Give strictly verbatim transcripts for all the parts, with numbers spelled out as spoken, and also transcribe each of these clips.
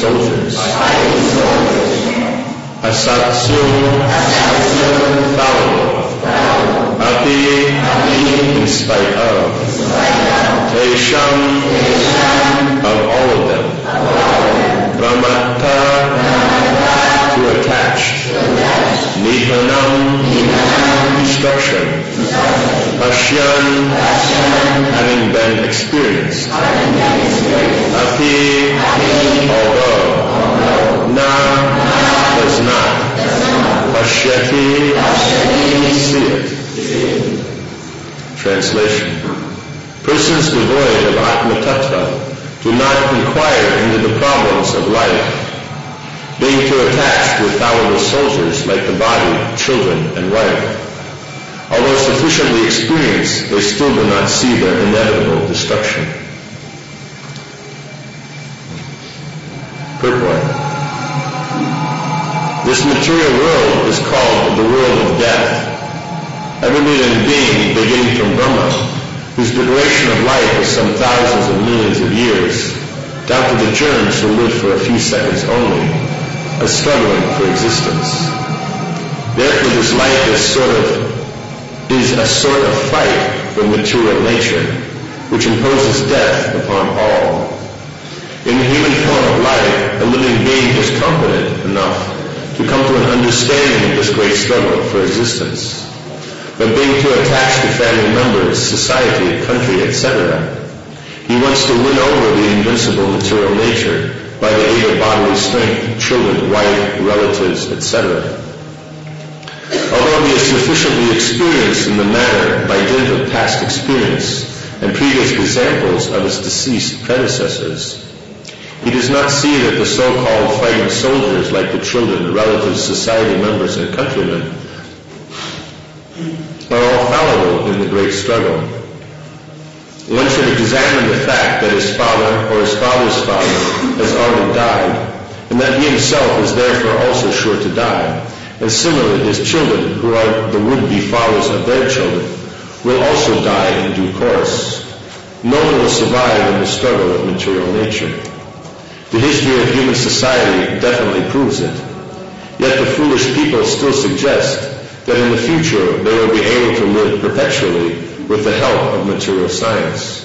soldiers. Asatsu, fallible. Api, in spite of. Tesham, of all of them. Pramatta, to attached. Nidhanam, destruction. Pashyan, having been experienced. Api, although. Na, does not. Pashyati, see it. Translation. Persons devoid of Atma Tattva do not inquire into the problems of life, being too attached with fallible soldiers like the body, children, and wife. Although sufficiently experienced, they still do not see their inevitable destruction. Purport. This material world is called the world of death. Every living being, beginning from Brahma, whose duration of life is some thousands of millions of years, down to the germs who live for a few seconds only, are struggling for existence. Therefore, this life is sort of is a sort of fight with material nature, which imposes death upon all. In the human form of life, a living being is competent enough to come to an understanding of this great struggle for existence. But being too attached to family members, society, country, et cetera, he wants to win over the invincible material nature by the aid of bodily strength, children, wife, relatives, et cetera. Although he is sufficiently experienced in the matter by dint of past experience and previous examples of his deceased predecessors, he does not see that the so-called fighting soldiers, like the children, relatives, society members, and countrymen, are all fallible in the great struggle. One should examine the fact that his father or his father's father has already died, and that he himself is therefore also sure to die. And similarly, his children, who are the would-be fathers of their children, will also die in due course. No one will survive in the struggle with material nature. The history of human society definitely proves it. Yet the foolish people still suggest that in the future they will be able to live perpetually with the help of material science.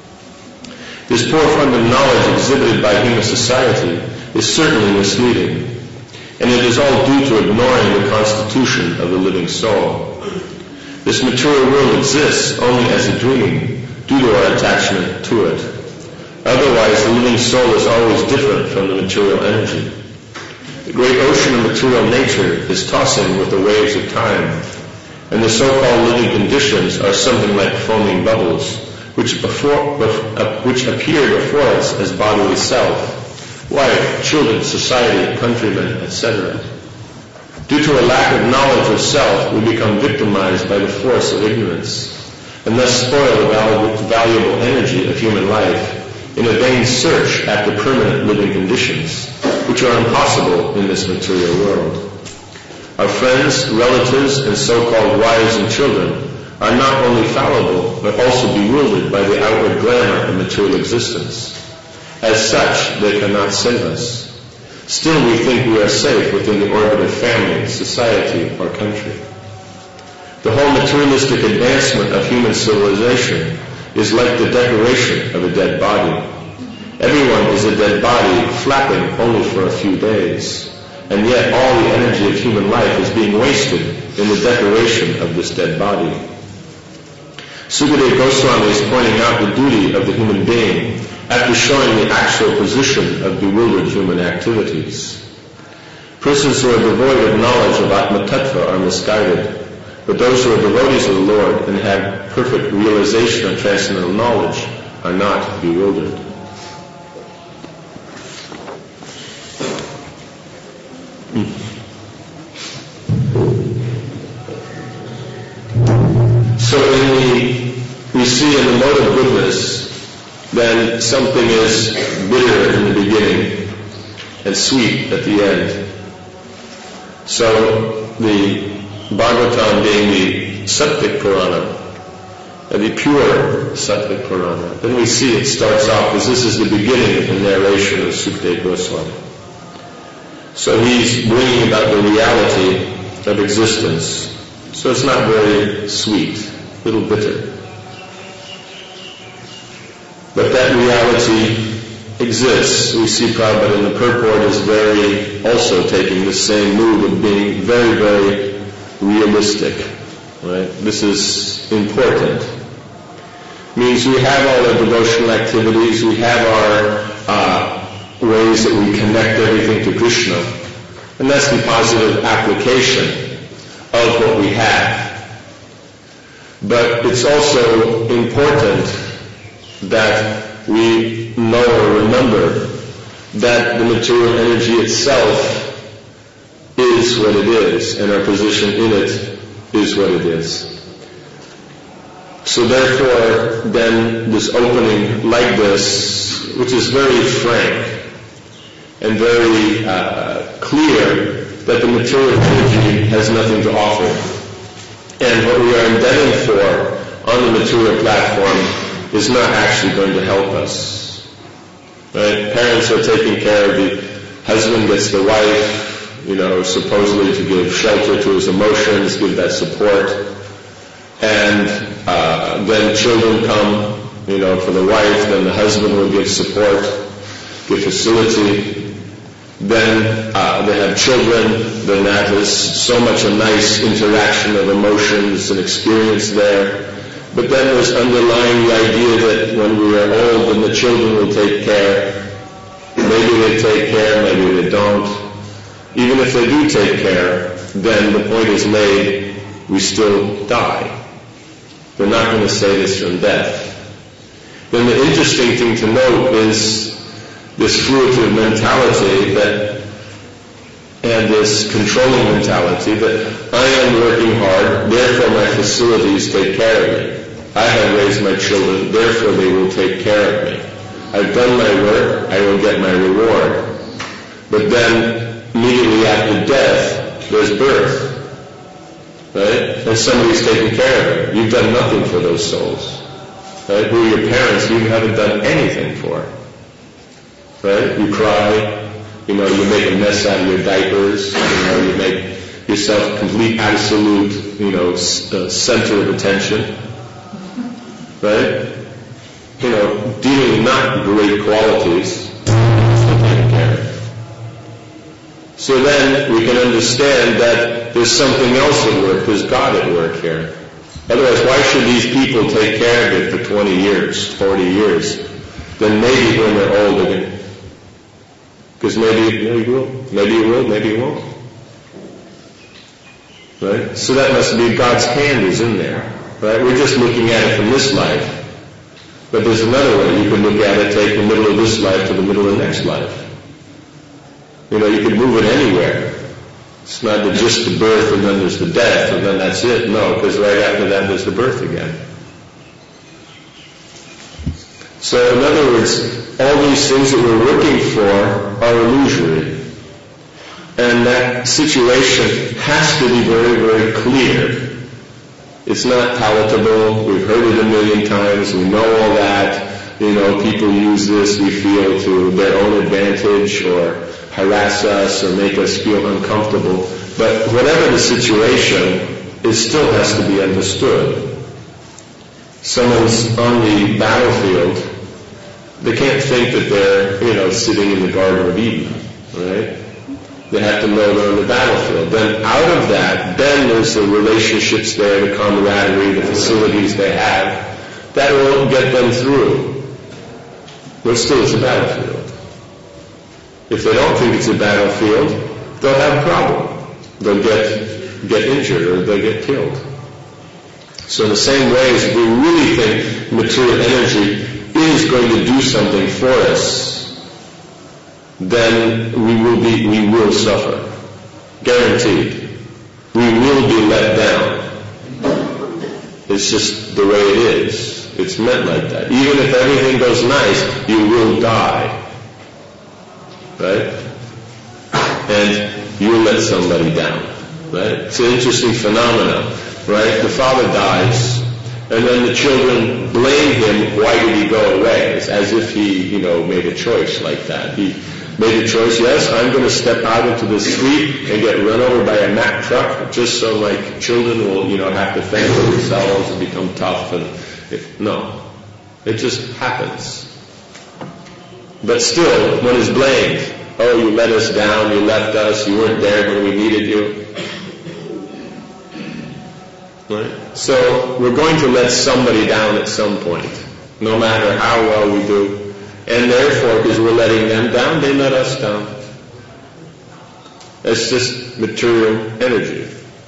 This poor fund of knowledge exhibited by human society is certainly misleading, and it is all due to ignoring the constitution of the living soul. This material world exists only as a dream due to our attachment to it. Otherwise, the living soul is always different from the material energy. The great ocean of material nature is tossing with the waves of time, and the so-called living conditions are something like foaming bubbles, which, before, which appear before us as bodily self, wife, children, society, countrymen, et cetera. Due to a lack of knowledge of self, we become victimized by the force of ignorance, and thus spoil the valuable energy of human life in a vain search after permanent living conditions, which are impossible in this material world. Our friends, relatives, and so-called wives and children are not only fallible, but also bewildered by the outward glamour of material existence. As such, they cannot save us. Still, we think we are safe within the orbit of family, society, or country. The whole materialistic advancement of human civilization is like the decoration of a dead body. Everyone is a dead body flapping only for a few days, and yet all the energy of human life is being wasted in the decoration of this dead body. Sukadeva Goswami is pointing out the duty of the human being after showing the actual position of bewildered human activities. Persons who are devoid of knowledge of Atma Tattva are misguided, but those who are devotees of the Lord and have perfect realization of transcendental knowledge are not bewildered. So in the, we see in the mode of goodness, then something is bitter in the beginning and sweet at the end. So the Bhagavatam, being the Sattvik Purana, the pure Sattvic Purana. Then we see it starts off, because this is the beginning of the narration of Sukadeva Goswami. So he's bringing about the reality of existence. So it's not very sweet, a little bitter. But that reality exists. We see Prabhupada in the purport is very, also taking the same mood of being very, very realistic. Right? This is important. Means we have all our devotional activities, we have our uh, ways that we connect everything to Krishna, and that's the positive application of what we have. But it's also important that we know or remember that the material energy itself is what it is, and our position in it is what it is. So therefore, then, this opening like this, which is very frank and very uh, clear that the material energy has nothing to offer. And what we are indebted for on the material platform is not actually going to help us. Right? Parents are taking care of the husband, gets the wife, you know, supposedly to give shelter to his emotions, give that support. And uh, then children come, you know, for the wife, then the husband will give support, give facility. Then uh, they have children, then that is so much a nice interaction of emotions and experience there. But then there's underlying the idea that when we are old, then the children will take care. Maybe they take care, maybe they don't. Even if they do take care, then the point is made, we still die. We're not going to save us from death. Then the interesting thing to note is this fruitive mentality that, and this controlling mentality that I am working hard, therefore my facilities take care of me. I have raised my children, therefore they will take care of me. I've done my work, I will get my reward. But then, immediately after death, there's birth. Right? And somebody's taking care of you. You've done nothing for those souls. Right? Who are your parents you haven't done anything for. Right? You cry, you know, you make a mess out of your diapers, you know, you make yourself complete, absolute, you know, uh, center of attention. Right? You know, dealing not great qualities, taking care of. So then we can understand that there's something else at work, there's God at work here. Otherwise, why should these people take care of it for twenty years, forty years? Then maybe when they're old again. Because maybe, maybe it will, maybe it will, maybe it won't. Right? So that must be God's hand is in there. Right? We're just looking at it from this life. But there's another way you can look at it, take the middle of this life to the middle of the next life. You know, you could move it anywhere. It's not just the birth and then there's the death and then that's it. No, because right after that there's the birth again. So in other words, all these things that we're looking for are illusory. And that situation has to be very, very clear. It's not palatable. We've heard it a million times. We know all that. You know, people use this, we feel, to their own advantage or harass us or make us feel uncomfortable. But whatever the situation, it still has to be understood. Someone's on the battlefield, they can't think that they're, you know, sitting in the Garden of Eden, right? They have to know they're on the battlefield. Then out of that, then there's the relationships there, the camaraderie, the facilities they have. That will get them through. But still it's a battlefield. If they don't think it's a battlefield, they'll have a problem. They'll get get injured or they'll get killed. So in the same way as if we really think material energy is going to do something for us, then we will be we will suffer. Guaranteed. We will be let down. It's just the way it is. It's meant like that. Even if everything goes nice, you will die. Right? And you will let somebody down. Right? It's an interesting phenomenon. Right? The father dies, And then the children blame him, why did he go away? It's as if he, you know, made a choice like that. He made a choice, yes, I'm going to step out into the street and get run over by a Mack truck just so like children will, you know, have to fend for themselves and become tough. And it, no, it just happens. But still, one is blamed. Oh, you let us down, you left us, you weren't there when we needed you. Right? So we're going to let somebody down at some point, no matter how well we do. And therefore, because we're letting them down, they let us down. It's just material energy.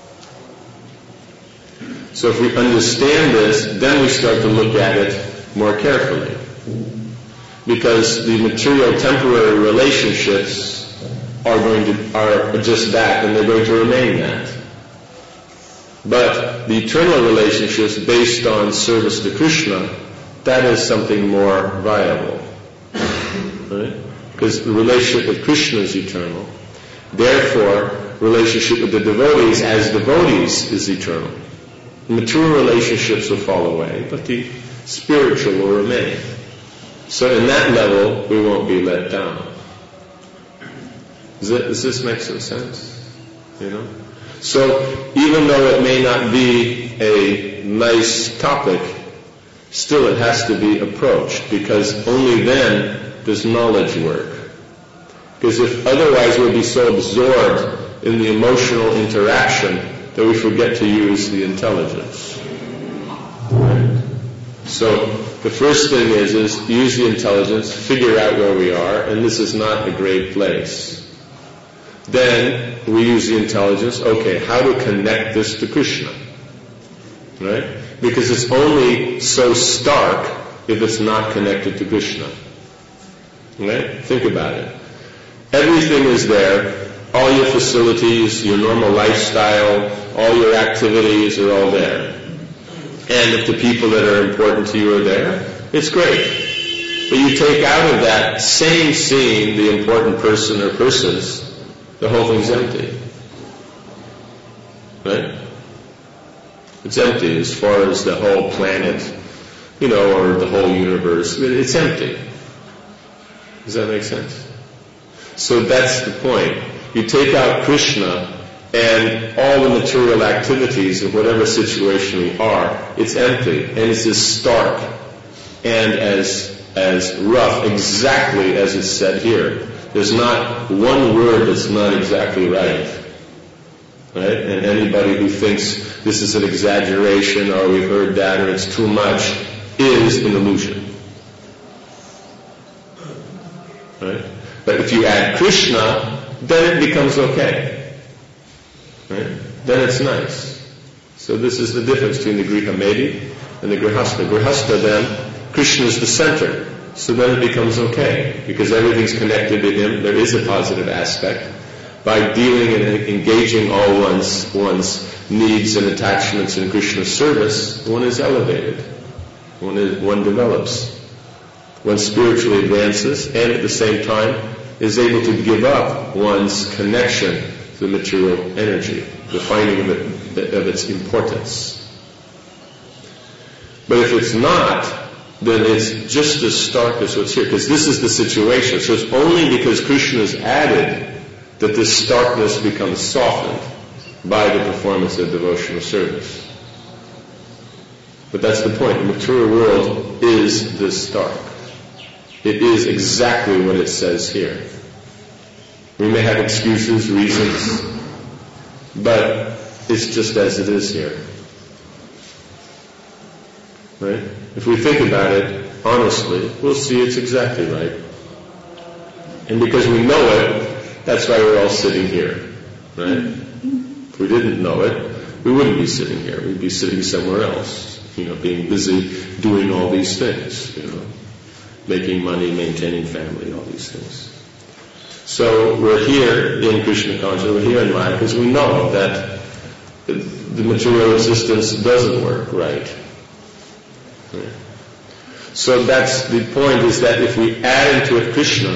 So if we understand this, then we start to look at it more carefully. Because the material temporary relationships are going to are just that, and they're going to remain that. But the eternal relationships based on service to Krishna, that is something more viable. Right? Because the relationship with Krishna is eternal. Therefore, relationship with the devotees as devotees is eternal. The material relationships will fall away, but the spiritual will remain. So in that level, we won't be let down. Does, it, does this make some sense? You know? So even though it may not be a nice topic, still it has to be approached, because only then does knowledge work. Because if otherwise we'll be so absorbed in the emotional interaction that we forget to use the intelligence. Right? So the first thing is, is use the intelligence, figure out where we are, and this is not a great place. Then we use the intelligence, okay, how to connect this to Krishna. Right? Because it's only so stark if it's not connected to Krishna. Right? Think about it. Everything is there. All your facilities, your normal lifestyle, all your activities are all there. And if the people that are important to you are there, it's great. But you take out of that same scene the important person or persons, the whole thing's empty. Right? It's empty as far as the whole planet, you know, or the whole universe. It's empty. Does that make sense? So that's the point. You take out Krishna and all the material activities of whatever situation we are, it's empty. And it's as stark and as, as rough, exactly as it's said here. There's not one word that's not exactly right. Right? And anybody who thinks this is an exaggeration or we've heard that or it's too much is an illusion. Right? But if you add Krishna, then it becomes okay. Right? Then it's nice. So this is the difference between the Griha Medi and the Grihastha. Grihastha then, Krishna is the center. So then it becomes okay, because everything's connected to him. There is a positive aspect. By dealing and engaging all one's, one's needs and attachments in Krishna's service, one is elevated. One, is, one develops. One spiritually advances, and at the same time is able to give up one's connection to the material energy, the finding of, it, of its importance. But if it's not, then it's just as stark as what's here, because this is the situation. So it's only because Krishna is added that this starkness becomes softened by the performance of devotional service. But that's the point. The material world is this stark. It is exactly what it says here. We may have excuses, reasons, but it's just as it is here. Right? If we think about it honestly, we'll see it's exactly right. And because we know it, that's why we're all sitting here. Right? If we didn't know it, we wouldn't be sitting here. We'd be sitting somewhere else, you know, being busy doing all these things, you know, making money, maintaining family, all these things. So we're here in Krishna consciousness, we're here in Maya, because we know that the material existence doesn't work right. Right. So that's the point, is that if we add into it Krishna,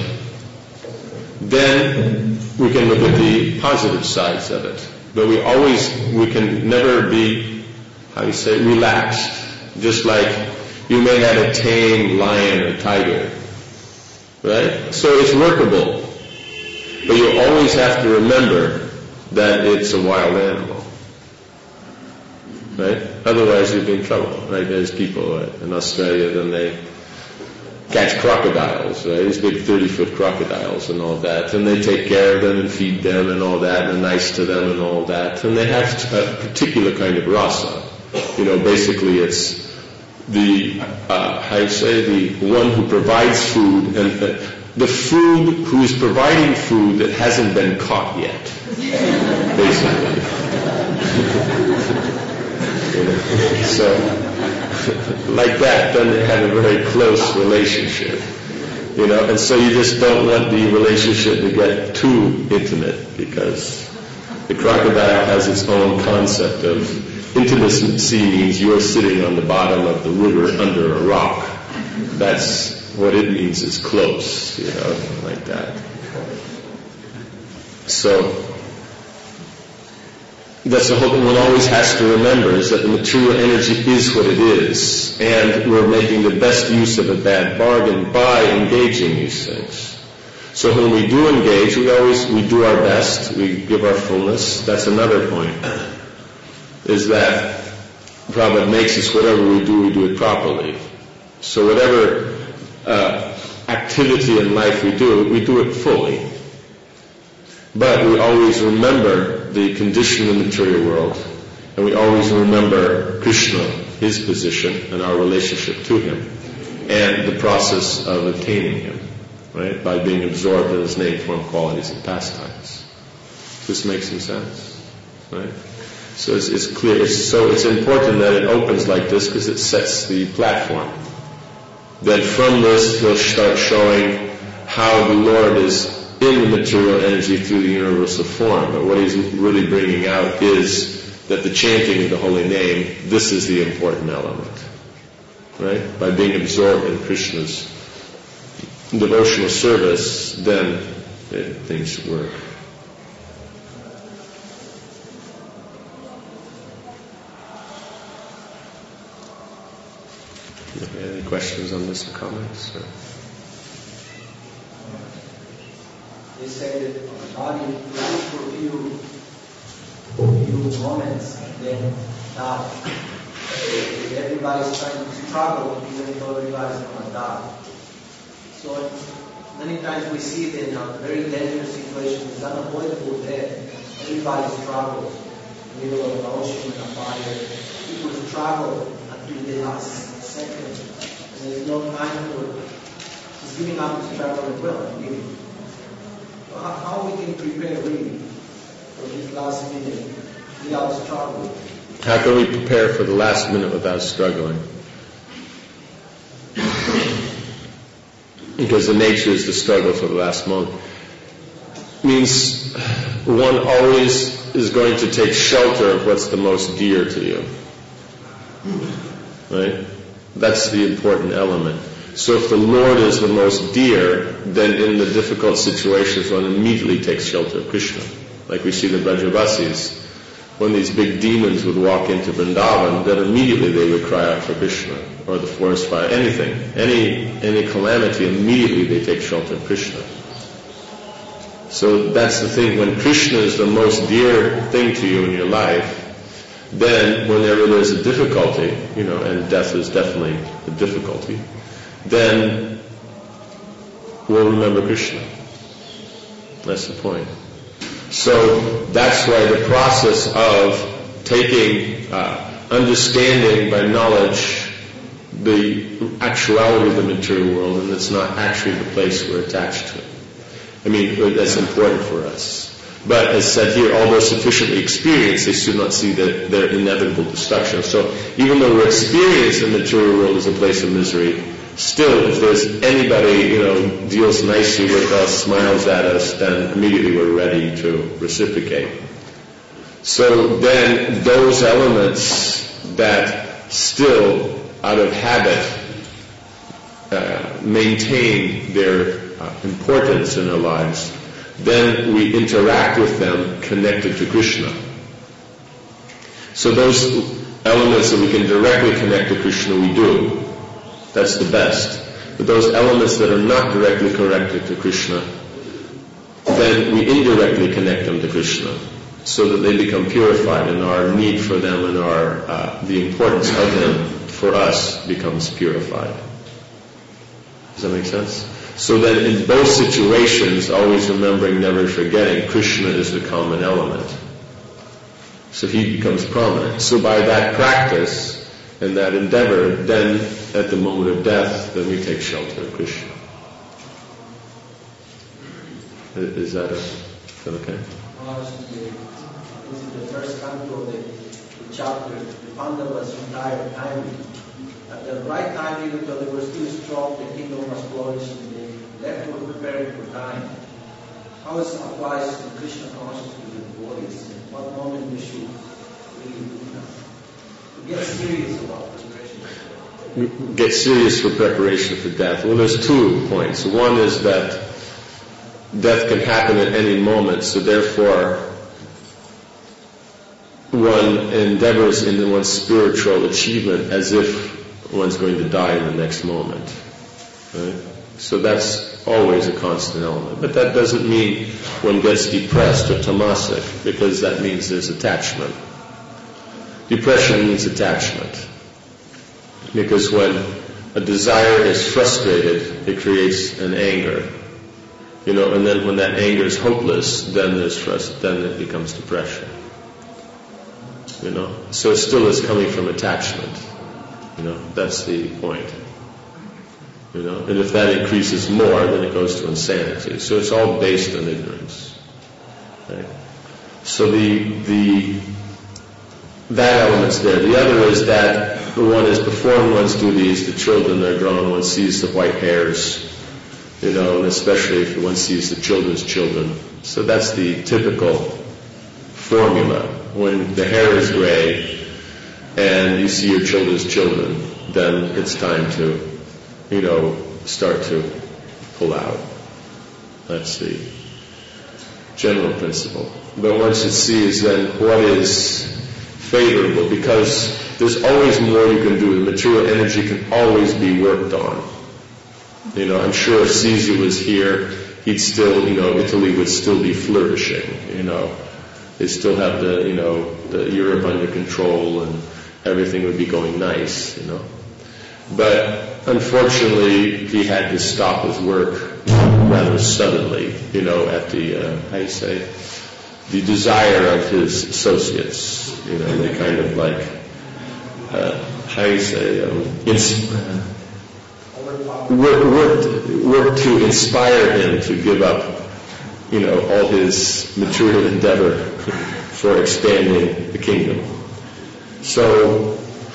then we can look at the positive sides of it. But we always, we can never be, how do you say, relaxed. Just like you may have a tame lion or tiger, right? So it's workable. But you always have to remember that it's a wild animal, right? Otherwise you'll be in trouble, right? There's people in Australia, then they catch crocodiles, right? These big thirty-foot crocodiles and all that. And they take care of them and feed them and all that, and are nice to them and all that. And they have a particular kind of rasa. You know, basically it's the, uh, how you say, the one who provides food, and the, the food who is providing food that hasn't been caught yet, basically. So, like that, then they have a very close relationship, you know, and so you just don't want the relationship to get too intimate, because the crocodile has its own concept of intimacy. Means you're sitting on the bottom of the river under a rock. That's what it means, is close, you know, like that. So that's the whole thing one always has to remember, is that the material energy is what it is, and we're making the best use of a bad bargain by engaging these things. So when we do engage, we always, we do our best, we give our fullness. That's another point, is that Prabhupada makes us, whatever we do, we do it properly. So whatever uh, activity in life we do, we do it fully. But we always remember the condition of the material world, and we always remember Krishna, his position, and our relationship to him, and the process of attaining him, right, by being absorbed in his name, form, qualities, and pastimes. This makes some sense, right? So it's, it's clear. It's, so it's important that it opens like this, because it sets the platform. Then from this, he'll start showing how the Lord is in the material energy through the universal form. But what he's really bringing out is that the chanting of the holy name, this is the important element, right? By being absorbed in Krishna's devotional service, then it, things work. Okay, any questions on this or comments? Or? They say that the body lasts for a few, few moments and then die. Everybody's trying to struggle even though everybody's going to die. So many times we see it in a very dangerous situation. It's unavoidable death. Everybody struggles in the middle of an ocean and a fire. People struggle until the last second. And there's no time for just giving up the struggle as well. How, how we can prepare really for this last minute without struggling? How can we prepare for the last minute without struggling? Because the nature is the struggle for the last moment. It means one always is going to take shelter of what's the most dear to you. Right? That's the important element. So if the Lord is the most dear, then in the difficult situations one immediately takes shelter of Krishna. Like we see the Brajavasis, when these big demons would walk into Vrindavan, then immediately they would cry out for Krishna, or the forest fire, anything, any any calamity, immediately they take shelter of Krishna. So that's the thing, when Krishna is the most dear thing to you in your life, then whenever there's a difficulty, you know, and death is definitely a difficulty, then we'll remember Krishna. That's the point. So that's why the process of taking, uh, understanding by knowledge the actuality of the material world, and it's not actually the place we're attached to. I mean, that's important for us. But as said here, although sufficiently experienced, they still not see that their inevitable destruction. So even though we're experienced in the material world as a place of misery, still, if there's anybody, you know, deals nicely with us, smiles at us, then immediately we're ready to reciprocate. So then those elements that still, out of habit, uh, maintain their uh, importance in our lives, then we interact with them connected to Krishna. So those elements that we can directly connect to Krishna, we do. That's the best. But those elements that are not directly connected to Krishna, then we indirectly connect them to Krishna, so that they become purified, and our need for them and our uh, the importance of them for us becomes purified. Does that make sense? So then in both situations, always remembering, never forgetting, Krishna is the common element. So he becomes prominent. So by that practice and that endeavor, then at the moment of death, then we take shelter of Krishna. Is that, a, is that okay? This is the first canto of the, the chapter. The Pandavas retired timely. At the right time, even though they were still strong, the kingdom was flourish, and they left were preparing for time. How it applies to Krishna consciousness to the devotees? At what moment we should really you know, get serious about preparation? Get serious for preparation for death. Well, there's two points. One is that death can happen at any moment, so therefore one endeavors in one's spiritual achievement as if one's going to die in the next moment. Right? So that's always a constant element. But that doesn't mean one gets depressed or tamasic, because that means there's attachment. Depression means attachment. Because when a desire is frustrated, it creates an anger. You know, and then when that anger is hopeless, then there's frust- then it becomes depression. You know, so it still is coming from attachment. You know, that's the point. You know, and if that increases more, then it goes to insanity. So it's all based on ignorance. Right? So the the that element's there. The other is that the one is performing one's duties. The children are grown. One sees the white hairs. You know, and especially if one sees the children's children. So that's the typical formula. When the hair is gray and you see your children's children, then it's time to, you know, start to pull out. That's the general principle. But one should see is then what is favorable, because there's always more you can do. The material energy can always be worked on. You know, I'm sure if Caesar was here, he'd still, you know, Italy would still be flourishing, you know. They'd still have the, you know, the Europe under control, and everything would be going nice, you know. But unfortunately, he had to stop his work rather suddenly, you know, at the, uh, how do you say, the desire of his associates. You know, they kind of like, uh, how do you say, um, ins- work, work, work to inspire him to give up, you know, all his material endeavor for expanding the kingdom. So,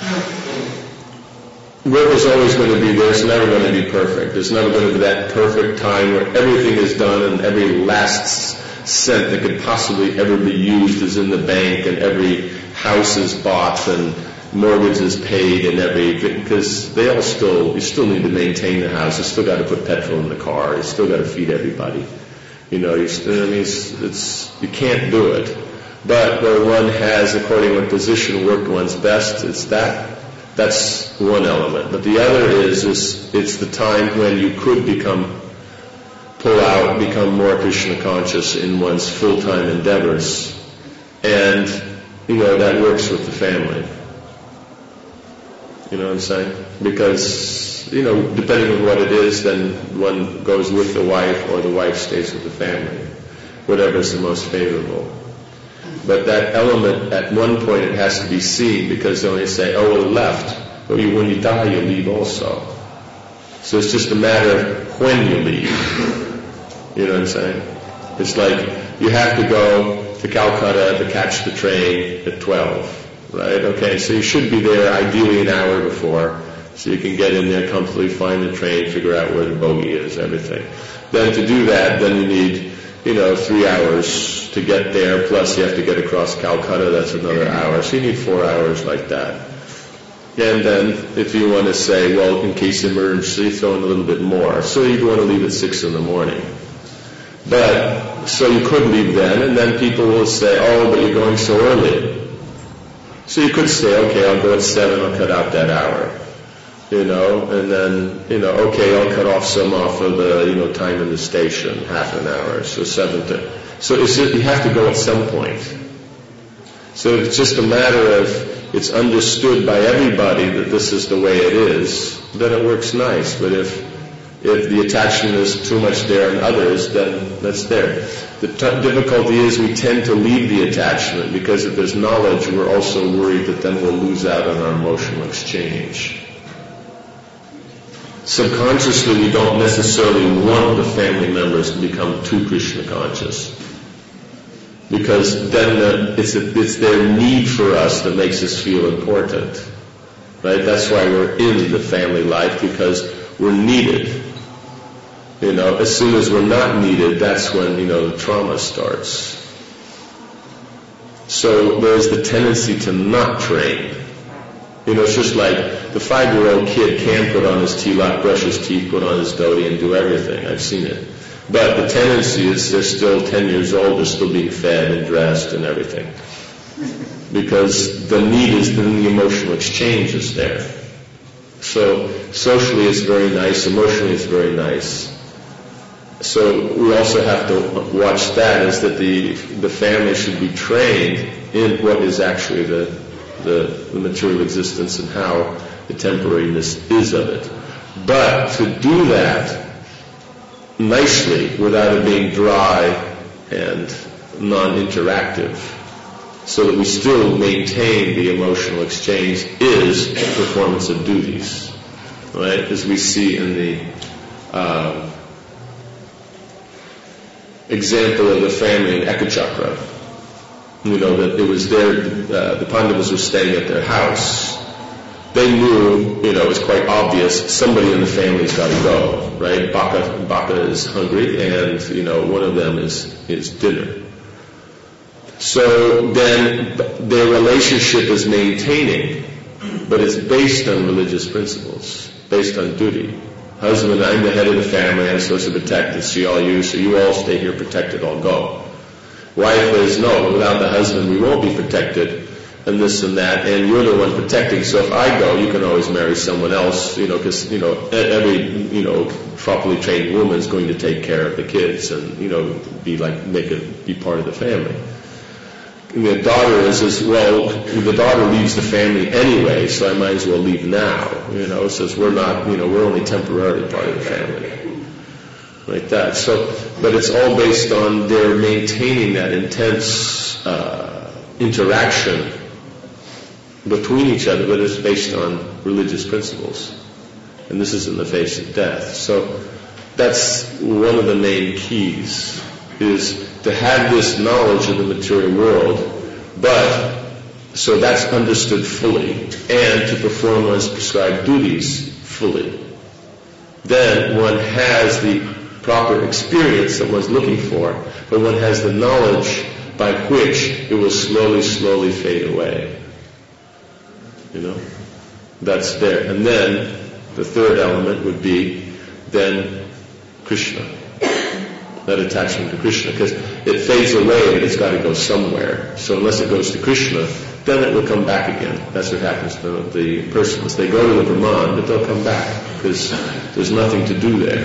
work is always going to be there. It's never going to be perfect. There's never going to be that perfect time where everything is done and every last cent that could possibly ever be used is in the bank, and every house is bought and mortgage is paid, and every, because they all still, you still need to maintain the house. You still got to put petrol in the car. You still got to feed everybody. You know, you still, I mean, it's, it's, you can't do it. But where one has, according to what position worked one's best, it's that, that's one element. But the other is, is it's the time when you could become, pull out, become more Krishna conscious in one's full-time endeavors. And, you know, that works with the family. You know what I'm saying? Because, you know, depending on what it is, then one goes with the wife, or the wife stays with the family. Whatever is the most favorable. But that element, at one point, it has to be seen, because they only say, oh, well, left. But you, when you die, you leave also. So it's just a matter of when you leave. You know what I'm saying? It's like you have to go to Calcutta to catch the train at twelve. Right? Okay, so you should be there ideally an hour before, so you can get in there comfortably, find the train, figure out where the bogey is, everything. Then to do that, then you need, you know, three hours to get there, plus you have to get across Calcutta, that's another hour. So you need four hours like that. And then if you want to say, well, in case of emergency, throw in a little bit more. So you'd want to leave at six in the morning. But, so you could leave then, and then people will say, oh, but you're going so early. So you could say, okay, I'll go at seven, I'll cut out that hour. You know, and then, you know, okay, I'll cut off some off of the, you know, time in the station, half an hour, so seven to, so it's just, you have to go at some point. So it's just a matter of, it's understood by everybody that this is the way it is, then it works nice. But if, if the attachment is too much there in others, then that's there. The t- difficulty is we tend to leave the attachment because if there's knowledge, we're also worried that then we'll lose out on our emotional exchange. Subconsciously, we don't necessarily want the family members to become too Krishna conscious, because then the, it's, a, it's their need for us that makes us feel important, right? That's why we're in the family life, because we're needed. You know, as soon as we're not needed, that's when, you know, the trauma starts. So there's the tendency to not train. You know, it's just like the five-year-old kid can put on his tilak, brush his teeth, put on his dhoti, and do everything. I've seen it. But the tendency is they're still ten years old, they're still being fed and dressed and everything. Because the need is, then the emotional exchange is there. So socially it's very nice, emotionally it's very nice. So we also have to watch that, is that the the family should be trained in what is actually the The, the material existence and how the temporariness is of it. But to do that nicely without it being dry and non-interactive, so that we still maintain the emotional exchange, is the performance of duties, right? As we see in the uh, example of the family in Ekachakra. You know, that it was their, uh, the Pandavas were staying at their house. They knew, you know, it was quite obvious, somebody in the family's got to go, right? Baka, Baka is hungry, and, you know, one of them is, is dinner. So then their relationship is maintaining, but it's based on religious principles, based on duty. Husband, I'm the head of the family, I'm supposed to protect and see all you, so you all stay here protected, I'll go. Wife is, no, without the husband we won't be protected, and this and that, and you're the one protecting, so if I go, you can always marry someone else, you know, because, you know, every, you know, properly trained woman is going to take care of the kids and, you know, be like, make it, be part of the family. And the daughter is, is, well, the daughter leaves the family anyway, so I might as well leave now, you know, says we're not, you know, we're only temporarily part of the family. Like that. So, but it's all based on their maintaining that intense uh, interaction between each other, but it's based on religious principles. And this is in the face of death. So that's one of the main keys, is to have this knowledge of the material world, but so that's understood fully, and to perform one's prescribed duties fully. Then one has the proper experience that one's looking for, but one has the knowledge by which it will slowly, slowly fade away. You know? That's there. And then the third element would be then Krishna. That attachment to Krishna, because it fades away but it's got to go somewhere. So unless it goes to Krishna, then it will come back again. That's what happens to the persons. They go to the Brahman, but they'll come back because there's nothing to do there.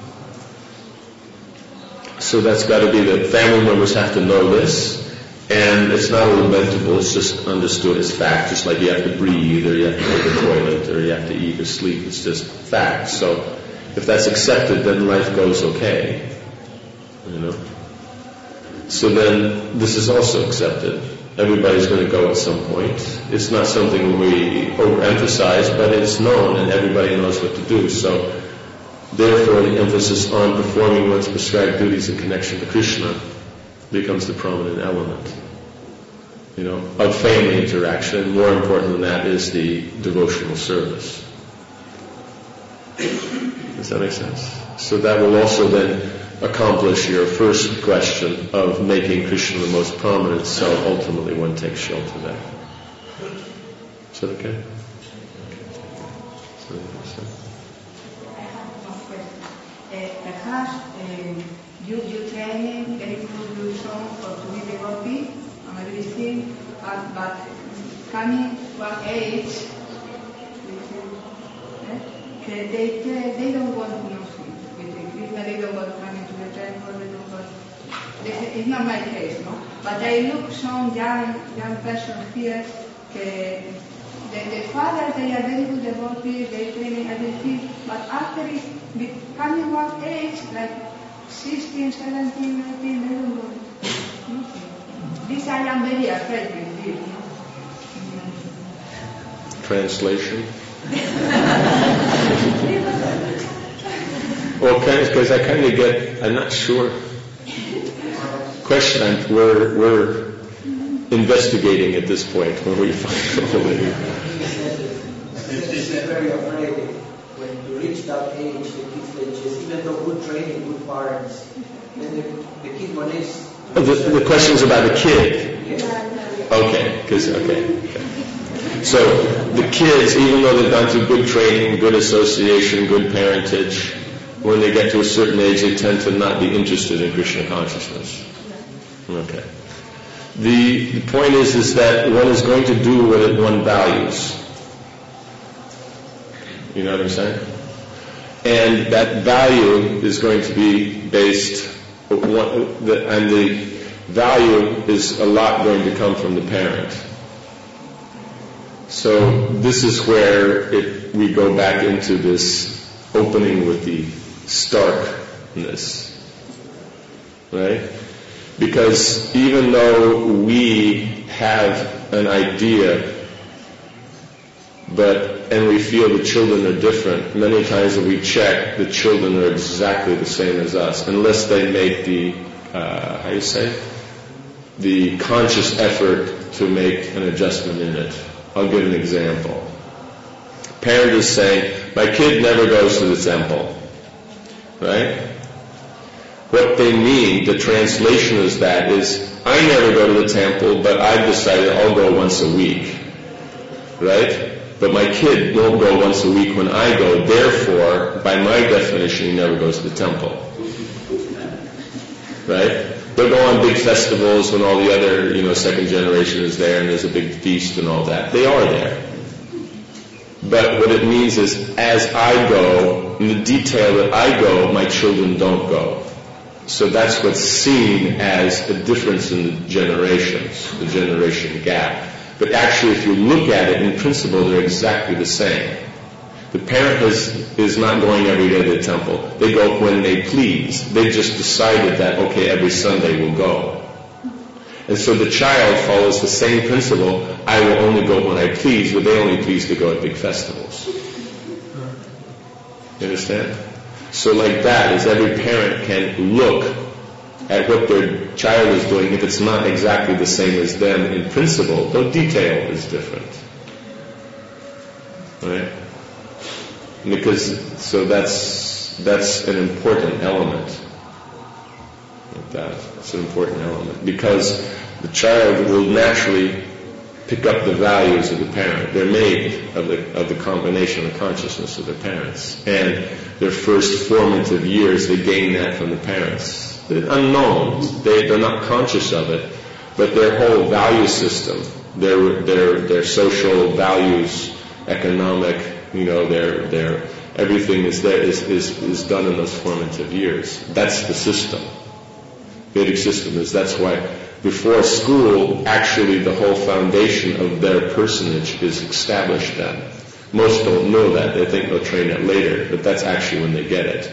So that's got to be that family members have to know this, and it's not lamentable, it's just understood as fact, just like you have to breathe, or you have to go to the toilet, or you have to eat or sleep, it's just fact. So if that's accepted, then life goes okay, you know. So then this is also accepted. Everybody's going to go at some point. It's not something we overemphasize, but it's known and everybody knows what to do. So therefore, the emphasis on performing one's prescribed duties in connection to Krishna becomes the prominent element, you know, of family interaction. And more important than that is the devotional service. Does that make sense? So that will also then accomplish your first question of making Krishna the most prominent, so ultimately one takes shelter there. Is that okay? So, so. Perhaps uh, you you training very good song for to be devotee and everything, but, but coming one age, eh, they, they, they don't want nothing with the Krishna, they don't want coming to the temple, they don't want, they, it's not my case, no? But I look some young, young person here, the, the father, they are very good devotees, they training everything, but after it becoming one age, like sixteen, seventeen, eighteen, they don't want nothing. This I am very afraid with this. Translation? Well, because I kind of get, I'm not sure. Question, I'm, we're, we're investigating at this point when we find all the... He's very afraid when you reach that age, the kids, they just, even though good training, good parents, then the, the kid when is... Oh, the, the question is about the kid. Yeah. Okay, because, okay. okay. So, the kids, even though they've gone through good training, good association, good parentage, when they get to a certain age, they tend to not be interested in Krishna consciousness. Okay. The, the point is, is that one is going to do what one values. You know what I'm saying? And that value is going to be based, and the value is a lot going to come from the parent. So this is where it, we go back into this opening with the starkness, right? Because even though we have an idea, but and we feel the children are different, many times when we check, the children are exactly the same as us, unless they make the, uh, how do you say, the conscious effort to make an adjustment in it. I'll give an example. Parent is saying, my kid never goes to the temple, right? What they mean, the translation is that is, I never go to the temple, but I've decided I'll go once a week, right? But my kid won't go once a week when I go, therefore, by my definition, he never goes to the temple, right? They'll go on big festivals when all the other, you know, second generation is there and there's a big feast and all that. They are there. But what it means is, as I go, in the detail that I go, my children don't go. So that's what's seen as a difference in the generations, the generation gap. But actually, if you look at it, in principle, they're exactly the same. The parent is, is not going every day to the temple. They go when they please. They've just decided that, okay, every Sunday we'll go. And so the child follows the same principle. I will only go when I please, but they only please to go at big festivals. You understand? So like that, as every parent can look at what their child is doing, if it's not exactly the same as them in principle, though detail is different. Right? Because, so that's, that's an important element. Like that. It's an important element. Because the child will naturally pick up the values of the parent. They're made of the, of the combination of consciousness of their parents. And their first formative years, they gain that from the parents. They're unknown. They, they're not conscious of it. But their whole value system, their, their, their social values, economic, you know, their, their, everything is there, is, is, is done in those formative years. That's the system. Vedic system is, that's why before school, actually the whole foundation of their personage is established then. Most don't know that. They think they'll train it later, but that's actually when they get it.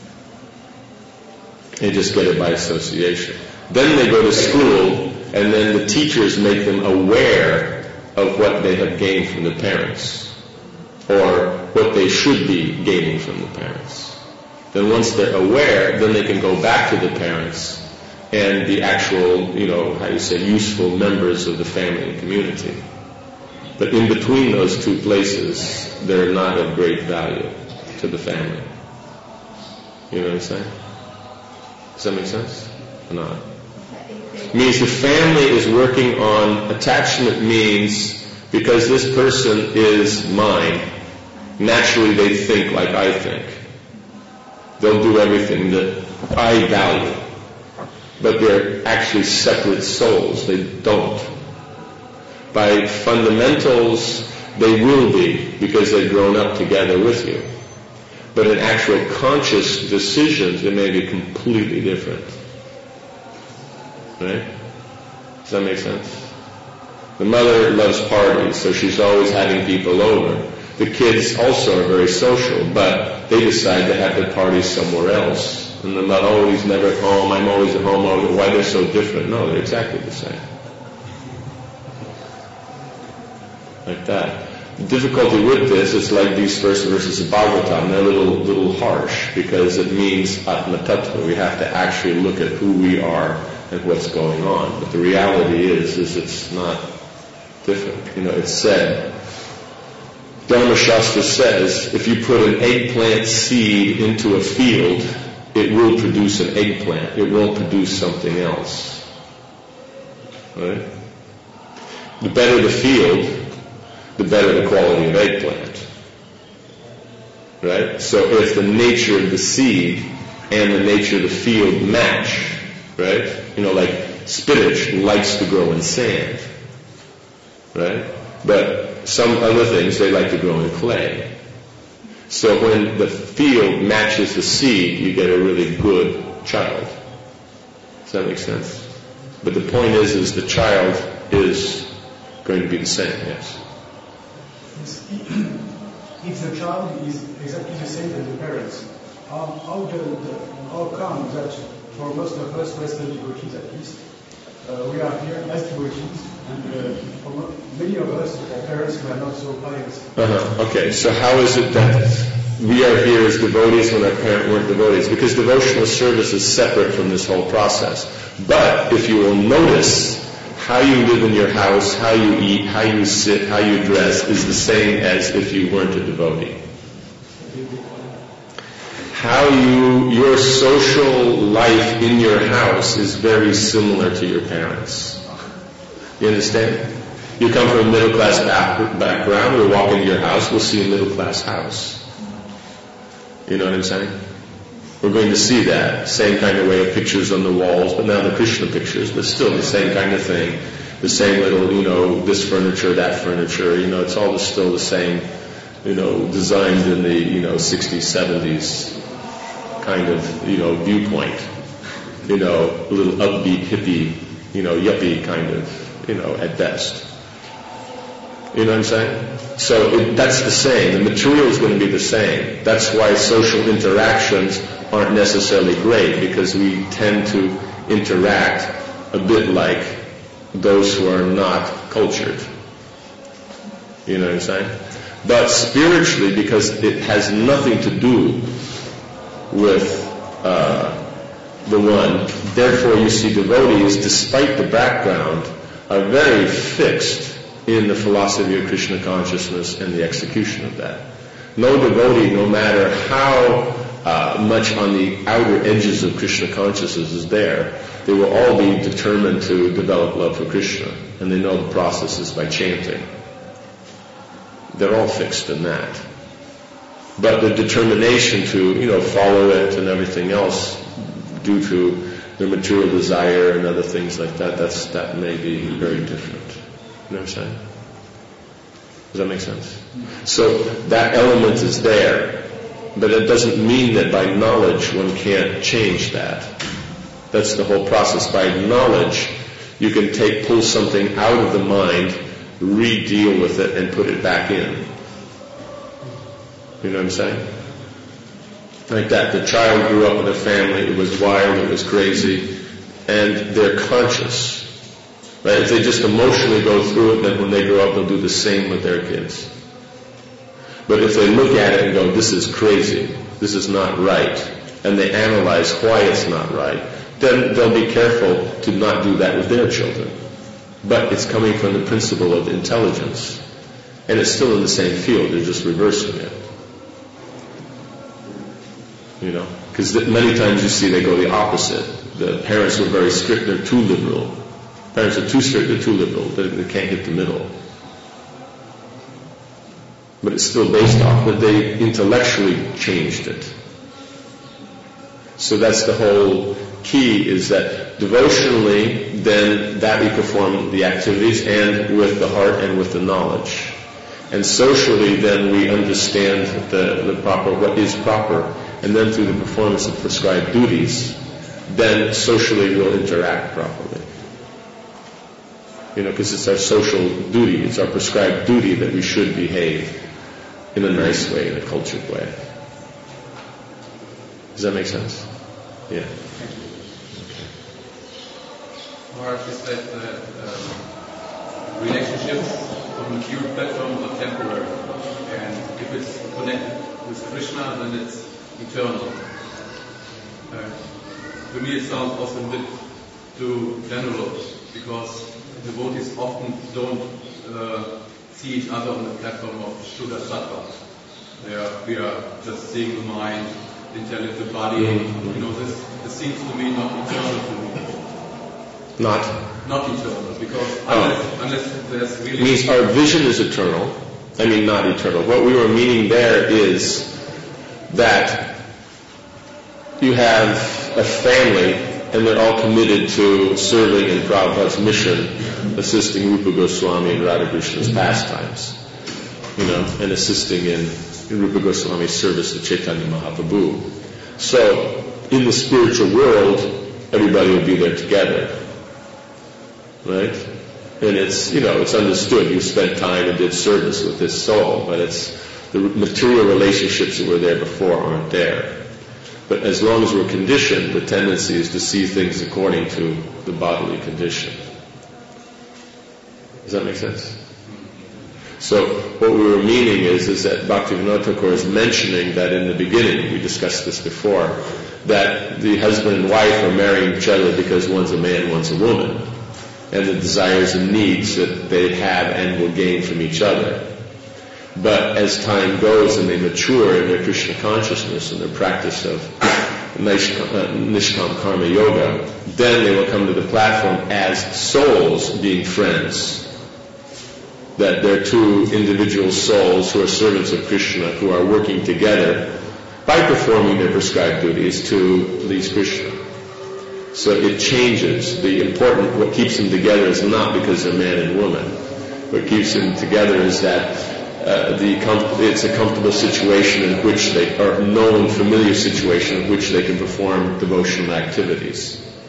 They just get it by association. Then they go to school, and then the teachers make them aware of what they have gained from the parents, or what they should be gaining from the parents. Then once they're aware, then they can go back to the parents and the actual, you know, how you say, useful members of the family and community. But in between those two places, they're not of great value to the family. You know what I'm saying? Does that make sense? Or not? It means the family is working on attachment means because this person is mine. Naturally they think like I think. They'll do everything that I value. But they're actually separate souls. They don't. By fundamentals, they will be, because they've grown up together with you. But in actual conscious decisions, they may be completely different. Right? Does that make sense? The mother loves parties, so she's always having people over. The kids also are very social, but they decide to have the party somewhere else. And the mother, oh, he's never at home, I'm always at home, oh, why they're so different? No, they're exactly the same. Like that. The difficulty with this is like these first verses of Bhagavatam, they're a little, little harsh, because it means Atma Tattva. We have to actually look at who we are and what's going on. But the reality is, is it's not different. You know, it's said, Dharma Shastra says, if you put an eggplant seed into a field, it will produce an eggplant. It won't produce something else. Right? The better the field, the better the quality of eggplant. Right? So if the nature of the seed and the nature of the field match, right? You know, like spinach likes to grow in sand. Right? But some other things, they like to grow in clay. So when the field matches the seed, you get a really good child. Does that make sense? But the point is, is the child is going to be the same, yes. If the child is exactly the same as the parents, how, how, the, the, how come that for most of us Western devotees at least, uh, we are here as devotees, and uh, for many of us, our parents were not so pious. Uh-huh. Okay, so how is it that we are here as devotees when our parents weren't devotees? Because devotional service is separate from this whole process. But if you will notice, how you live in your house, how you eat, how you sit, how you dress is the same as if you weren't a devotee. How you, your social life in your house is very similar to your parents. You understand? You come from a middle class back, background, we'll walk into your house, we'll see a middle class house. You know what I'm saying? We're going to see that same kind of way of pictures on the walls, but now the Krishna pictures, but still the same kind of thing. The same little, you know, this furniture, that furniture, you know, it's all still the same, you know, designed in the, you know, sixties, seventies kind of, you know, viewpoint. You know, a little upbeat, hippie, you know, yuppie kind of, you know, at best. You know what I'm saying? So it, that's the same. The material is going to be the same. That's why social interactions aren't necessarily great, because we tend to interact a bit like those who are not cultured. You know what I'm saying? But spiritually, because it has nothing to do with uh, the one, therefore you see devotees, despite the background, are very fixed in the philosophy of Krishna consciousness and the execution of that. No devotee, no matter how uh, much on the outer edges of Krishna consciousness is there, they will all be determined to develop love for Krishna, and they know the process is by chanting. They're all fixed in that. But the determination to, you know, follow it and everything else due to their material desire and other things like that, that's, that may be very different. You know what I'm saying? Does that make sense? So that element is there, but it doesn't mean that by knowledge one can't change that. That's the whole process. By knowledge, you can take, pull something out of the mind, re-deal with it, and put it back in. You know what I'm saying? Like that. The child grew up in a family, it was wild, it was crazy, and they're conscious. Right? If they just emotionally go through it, then when they grow up, they'll do the same with their kids. But if they look at it and go, this is crazy, this is not right, and they analyze why it's not right, then they'll be careful to not do that with their children. But it's coming from the principle of intelligence. And it's still in the same field, they're just reversing it. You know? Because many times you see they go the opposite. The parents were very strict, they're too liberal. Parents are too strict, they're too liberal, they, they can't get the middle. But it's still based off that they intellectually changed it. So that's the whole key is that devotionally, then that we perform the activities and with the heart and with the knowledge. And socially, then we understand the, the proper, what is proper. And then through the performance of prescribed duties, then socially we'll interact properly. You know, because it's our social duty, it's our prescribed duty that we should behave in a nice way, in a cultured way. Does that make sense? Yeah. Okay. Maharaj, you said that um, relationships on the pure platform are temporary, and if it's connected with Krishna, then it's eternal. Uh, to me, it sounds also a bit too general, because devotees often don't uh, see each other on the platform of Shuddha Sattva. They are, we are just seeing the mind, the intellect, the body. Mm-hmm. You know, this, this seems to me not eternal to me. Not? Not eternal, because oh. unless, unless there's really... It means our vision is eternal. I mean, not eternal. What we were meaning there is that you have a family and they're all committed to serving in Prabhupada's mission, assisting Rupa Goswami and Radha Krishna's pastimes, you know, and assisting in, in Rupa Goswami's service to Chaitanya Mahaprabhu. So, in the spiritual world, everybody will be there together, right? And it's, you know, it's understood. You spent time and did service with this soul, but it's the material relationships that were there before aren't there. But as long as we're conditioned, the tendency is to see things according to the bodily condition. Does that make sense? So what we were meaning is, is that Bhaktivinoda Thakur is mentioning that in the beginning, we discussed this before, that the husband and wife are marrying each other because one's a man, one's a woman, and the desires and needs that they have and will gain from each other. But as time goes and they mature in their Krishna consciousness and their practice of Nishkam Karma Yoga, then they will come to the platform as souls being friends. That they're two individual souls who are servants of Krishna, who are working together by performing their prescribed duties to please Krishna. So it changes. The important, what keeps them together is not because they're man and woman. What keeps them together is that Uh, the com- it's a comfortable situation in which they, or known, familiar situation in which they can perform devotional activities.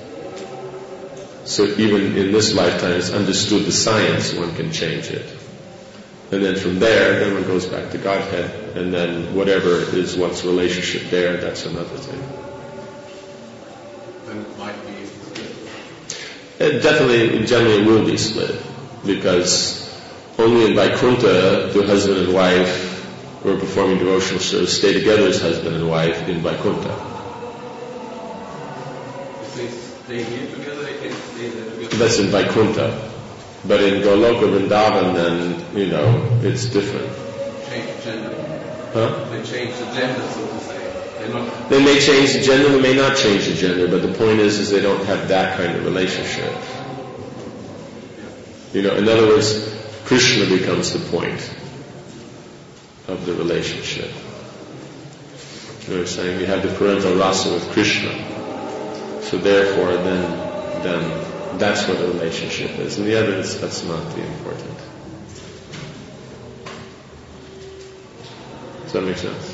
So even in this lifetime, it's understood the science, one can change it. And then from there, then one goes back to Godhead, and then whatever is one's relationship there, that's another thing. Then it might be split. It definitely, generally will be split, because only in Vaikuntha do husband and wife who are performing devotional service stay together as husband and wife in Vaikuntha. If they stay here together, they can stay there together. That's in Vaikuntha. But in Goloka Vrindavan, then, you know, it's different. Change the gender. Huh? They change the gender, so to say. They're not... They may change the gender, they may not change the gender, but the point is, is they don't have that kind of relationship. You know, in other words, Krishna becomes the point of the relationship. You know what I'm saying? You have the parental rasa with Krishna. So therefore, then, then that's what the relationship is. And the other is, that's not the important. Does that make sense?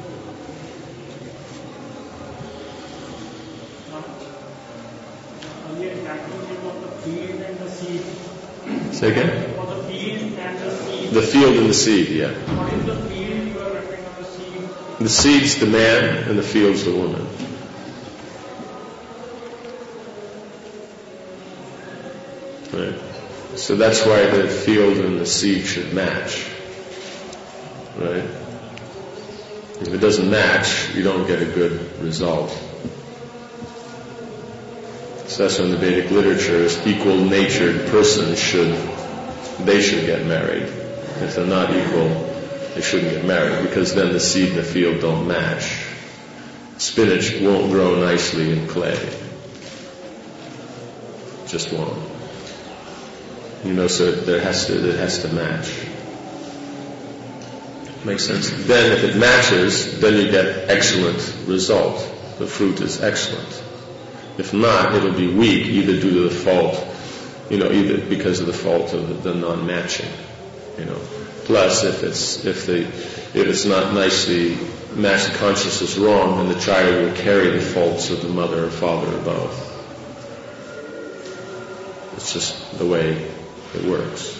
Say again? The field and the seed, yeah. What is the field you are referring to, the seed? The seed's the man and the field's the woman. Right? So that's why the field and the seed should match. Right? If it doesn't match, you don't get a good result. So that's when the Vedic literature is equal-natured persons should, they should get married. If they're not equal, they shouldn't get married, because then the seed and the field don't match. Spinach won't grow nicely in clay. Just won't. You know, so there has to, it has to match. Makes sense? Then if it matches, then you get excellent result. The fruit is excellent. If not, it'll be weak either due to the fault, you know, either because of the fault of the, the non-matching, you know. Plus, if it's if the if it's not nicely matched, the conscious is wrong, then the child will carry the faults of the mother or father or both. It's just the way it works.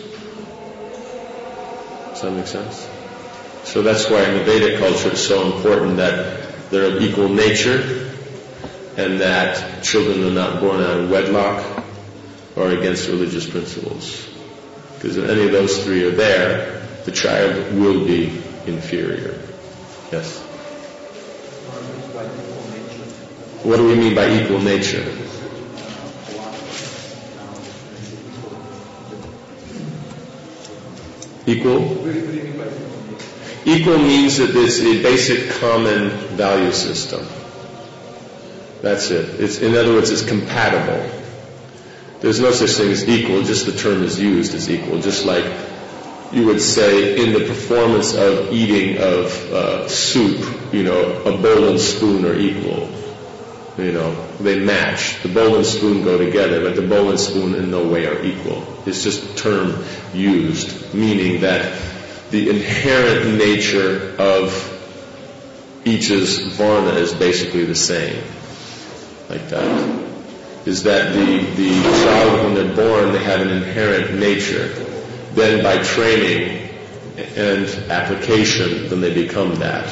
Does that make sense? So that's why in the Vedic culture it's so important that they're of equal nature and that children are not born out of wedlock or against religious principles. Because if any of those three are there, the child will be inferior. Yes? What do we mean by equal nature? Equal? Equal means that it's a basic common value system. That's it. It's, in other words, it's compatible. There's no such thing as equal, just the term is used as equal. Just like you would say in the performance of eating of uh, soup, you know, a bowl and spoon are equal. You know, they match. The bowl and spoon go together, but the bowl and spoon in no way are equal. It's just a term used, meaning that the inherent nature of each's varna is basically the same. Like that. Is that the, the child, when they're born, they have an inherent nature. Then by training and application, then they become that.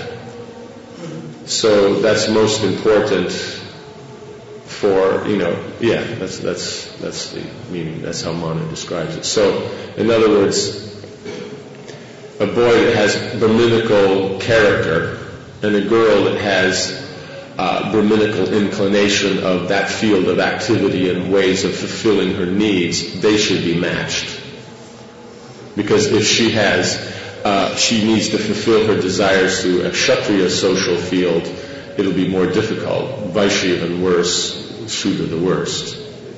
So that's most important for, you know, yeah, that's that's that's the meaning. That's how Manu describes it. So, in other words, a boy that has Brahminical character and a girl that has uh, Brahminical inclination of that field of activity and ways of fulfilling her needs, they should be matched. Because if she has, uh, she needs to fulfill her desires through a Kshatriya social field, it'll be more difficult. Vaishya even worse, Shudra the worst.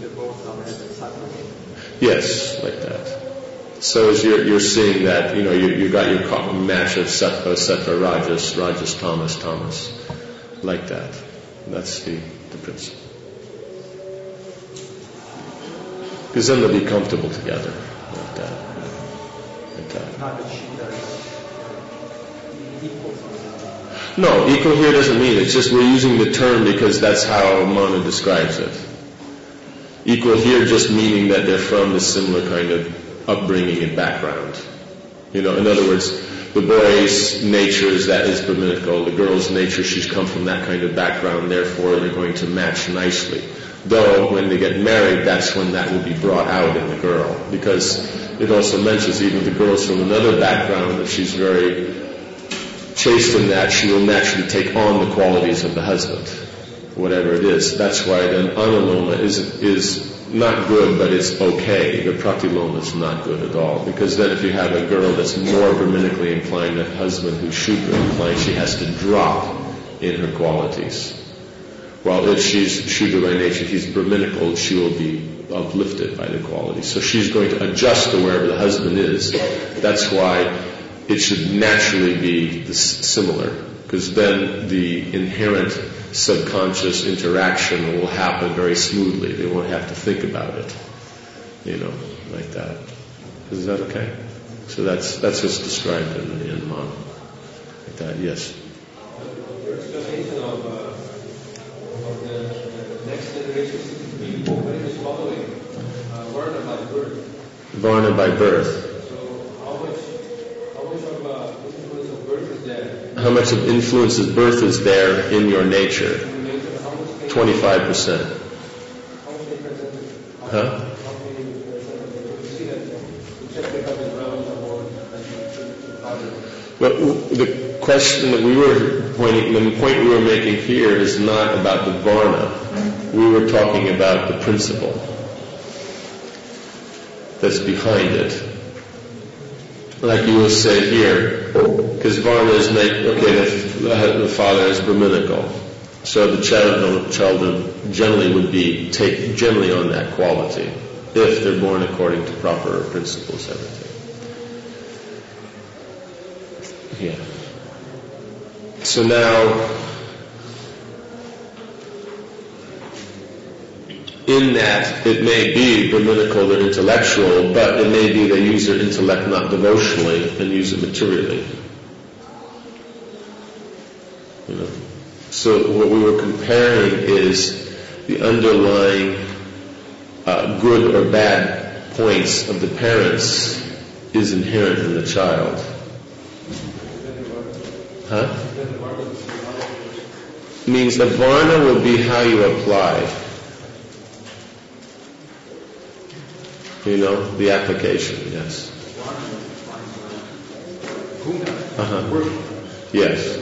Yes, like that. So as you're, you're seeing that, you know, you, you got your match of Sattva, Sattva, Rajas, Rajas, Tamas, Tamas, like that. That's the, the principle. Because then they'll be comfortable together, like that. Like that. Not that she does equal. No, equal here doesn't mean, it's just we're using the term because that's how Manu describes it. Equal here just meaning that they're from the similar kind of upbringing and background. You know, in other words, the boy's nature is that is Brahminical, the girl's nature, she's come from that kind of background, therefore they're going to match nicely. Though when they get married, that's when that will be brought out in the girl. Because it also mentions even the girl's from another background, that she's very chaste in that, she will naturally take on the qualities of the husband, whatever it is. That's why then Anuloma is, is not good, but it's okay. The Pratiloma is not good at all. Because then if you have a girl that's more Brahminically inclined, a husband who's Shudra inclined, she has to drop in her qualities. While if she's Shudra by nature, he's Brahminical, she will be uplifted by the qualities. So she's going to adjust to wherever the husband is. That's why it should naturally be this similar. Because then the inherent subconscious interaction will happen very smoothly. They won't have to think about it, you know, like that. Is that okay? So that's that's what's described in, in Manu. Like that, yes. Your explanation of, uh, of the, the next generation people, what is following? Uh, Varna by birth. Varna by birth. So how much, how much of uh, influence of birth is there? How much of influence of birth is there in your nature? twenty-five percent. Huh? But the question that we were pointing, the point we were making here is not about the Varna. We were talking about the principle that's behind it. Like you will say here, because Varna is, okay, the, the father is Brahminical. So the child, children generally would be take generally on that quality if they're born according to proper principles, everything. Yeah. So now, in that it may be Brahminical or intellectual, but it may be they use their intellect not devotionally and use it materially. You know? So what we were comparing is the underlying uh, good or bad points of the parents is inherent in the child. Huh? Means the varna will be how you apply. You know, the application, yes. Uh-huh. Yes.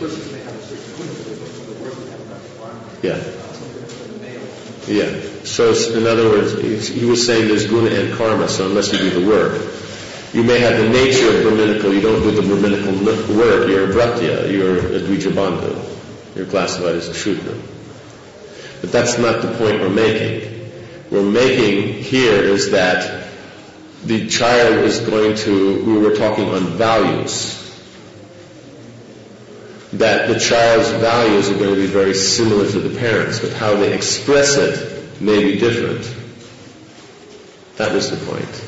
Yeah. Yeah. So in other words, he was saying there's guna and karma, so unless you do the work, you may have the nature of Brahminical, you don't do the Brahminical work, you're a Bhratya, you're a Dvijabandhu, you're classified as a Shudra. But that's not the point we're making. We're making here is that the child is going to, we were talking on values, that the child's values are going to be very similar to the parents, but how they express it may be different. That was the point.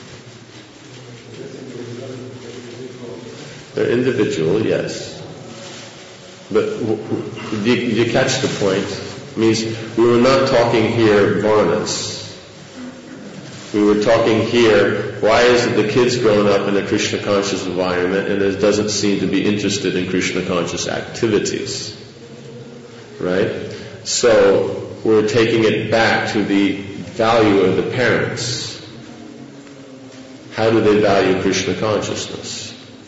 They're individual, yes. But w- w- you, you catch the point? It means we were not talking here varnas. We were talking here, why is it the kid's grown up in a Krishna conscious environment and it doesn't seem to be interested in Krishna conscious activities? Right? So we're taking it back to the value of the parents. How do they value Krishna consciousness?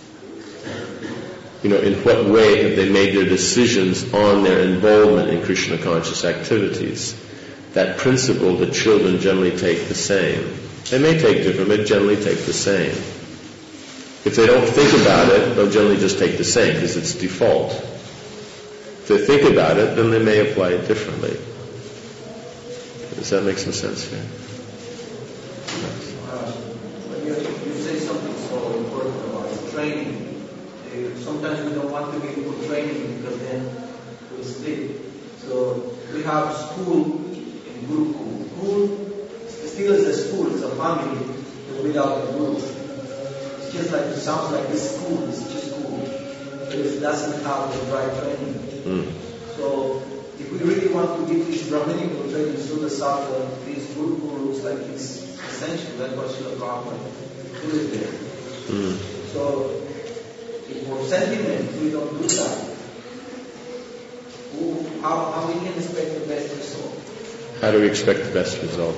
You know, in what way have they made their decisions on their involvement in Krishna conscious activities? That principle, the children generally take the same. They may take different, but generally take the same. If they don't think about it, they'll generally just take the same because it's default. If they think about it, then they may apply it differently. Does that make some sense here? Uh, when you, you say something so important about training, uh, sometimes we don't want to give people training because then we split. So we have school in Gurukul. School still is a school, it's a family without a guru. It's just like, it sounds like this school is just school, but it doesn't have the right training. Mm. So if we really want to give this Brahminical training, Sudha Sattva, this Gurukul looks like it's essential. That's what Srila Prabhupada put it there. Mm. So if for sentiment we don't do that, who, how, how we can expect the best result? How do we expect the best result?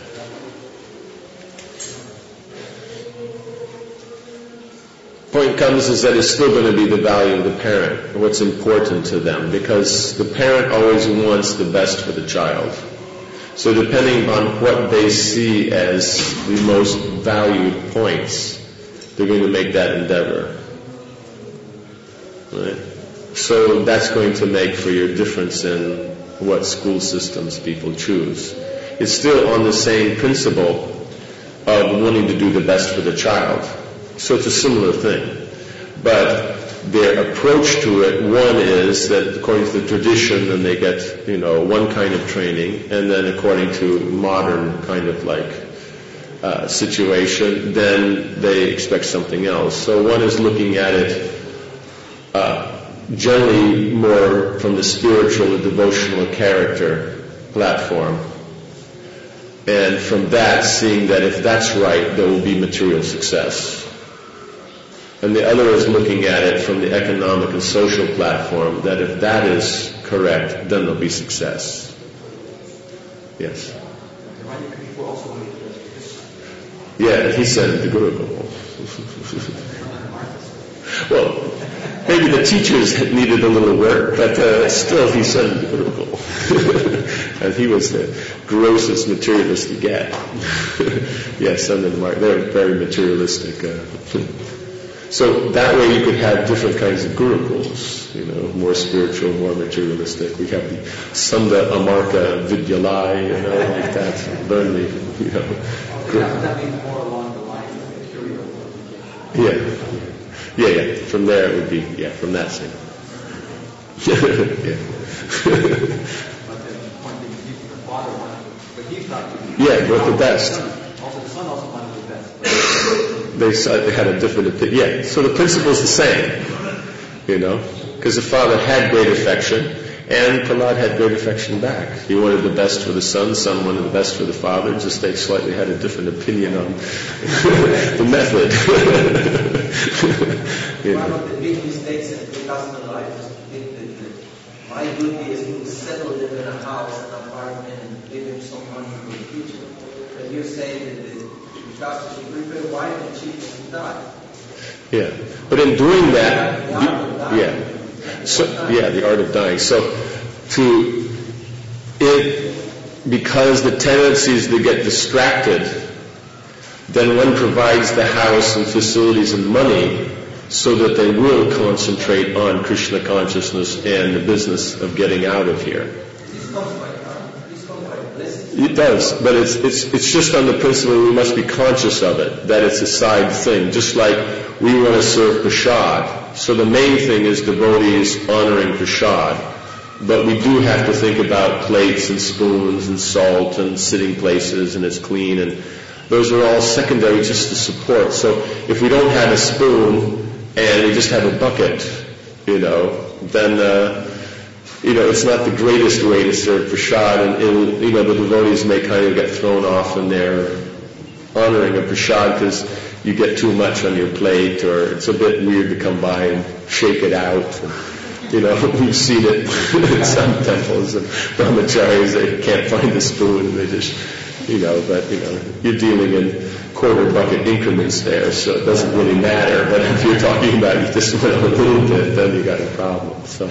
Point comes is that it's still going to be the value of the parent, what's important to them, because the parent always wants the best for the child. So depending on what they see as the most valued points, they're going to make that endeavor. Right? So that's going to make for your difference in what school systems people choose. It's still on the same principle of wanting to do the best for the child. So it's a similar thing. But their approach to it, one is that according to the tradition, then they get, you know, one kind of training, and then according to modern kind of like uh, situation, then they expect something else. So one is looking at it uh, generally more from the spiritual or devotional character platform. And from that, seeing that if that's right, there will be material success. And the other is looking at it from the economic and social platform, that if that is correct, then there'll be success. Yes? Yeah, he sent it to Gurukul. Well, maybe the teachers needed a little work, but uh, still he sent it to Gurukul. And he was the grossest materialist to get. Yes, under the mark. They're very materialistic. Uh, so that way you could have different kinds of gurukuls, you know, more spiritual, more materialistic. We have the Sanda Amarka Vidyalaya, you know, like that. Learn the, you know. Yeah, that means more along the lines of material. Yeah. Yeah, yeah. From there it would be, yeah, from that side. Yeah. But then one thing, the father wanted to he thought. Yeah, both the best. Also, the son also wanted the best. They saw, they had a different opinion. Yeah, so the principle's the same, you know, because the father had great affection, and Prahlad had great affection back. He wanted the best for the son, the son wanted the best for the father, just they slightly had a different opinion on the method. You One know. of the big mistakes in Protestant life is to think that, that my duty is to settle them in a house, an apartment, and give them some money for the future. But you're saying that the Protestant should prepare wife and children to die. Yeah, but in doing that, The art of dying. yeah, so yeah, the art of dying. So to it, because the tendency is to get distracted, then one provides the house and facilities and money so that they will concentrate on Krishna consciousness and the business of getting out of here. This comes by karma. This comes by blessing. It does, but it's it's it's just on the principle we must be conscious of it, that it's a side thing. Just like we want to serve prasad, so the main thing is devotees honoring prasad, but we do have to think about plates and spoons and salt and sitting places and it's clean, and those are all secondary just to support. So if we don't have a spoon and we just have a bucket, you know, then uh, you know, it's not the greatest way to serve prasad, and it'll, you know, the devotees may kind of get thrown off in their honoring of prasad because you get too much on your plate, or it's a bit weird to come by and shake it out. And, you know, we've seen it in some temples, and brahmacharis, they can't find the spoon, and they just, you know, but, you know, you're dealing in quarter bucket increments there, so it doesn't really matter. But if you're talking about you just went a little bit, then you got a problem. So.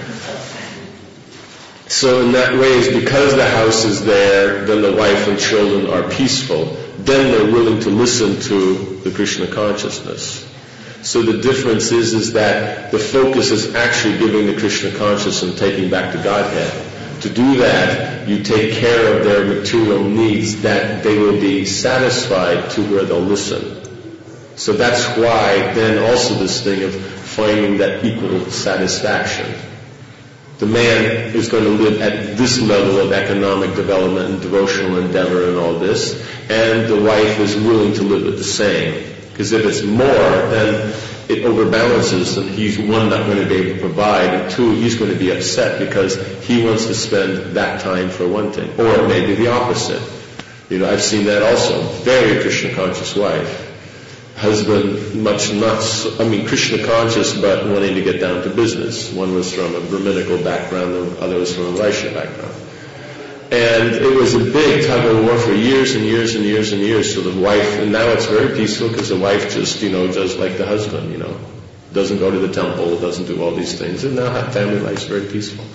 So in that way, is because the house is there, then the wife and children are peaceful, then they're willing to listen to the Krishna consciousness. So the difference is, is that the focus is actually giving the Krishna consciousness and taking back to Godhead. To do that, you take care of their material needs, that they will be satisfied to where they'll listen. So that's why then also this thing of finding that equal satisfaction. The man is going to live at this level of economic development and devotional endeavor and all this, and the wife is willing to live at the same. Because if it's more, then it overbalances, and he's, one, not going to be able to provide, and two, he's going to be upset because he wants to spend that time for one thing. Or maybe the opposite. You know, I've seen that also. Very Krishna conscious wife. Husband, much not, so, I mean, Krishna conscious, but wanting to get down to business. One was from a Brahminical background, the other was from a Vaishya background. And it was a big tug of war for years and years and years and years. So the wife, and now it's very peaceful because the wife just, you know, does like the husband, you know, doesn't go to the temple, doesn't do all these things, and now family life's very peaceful,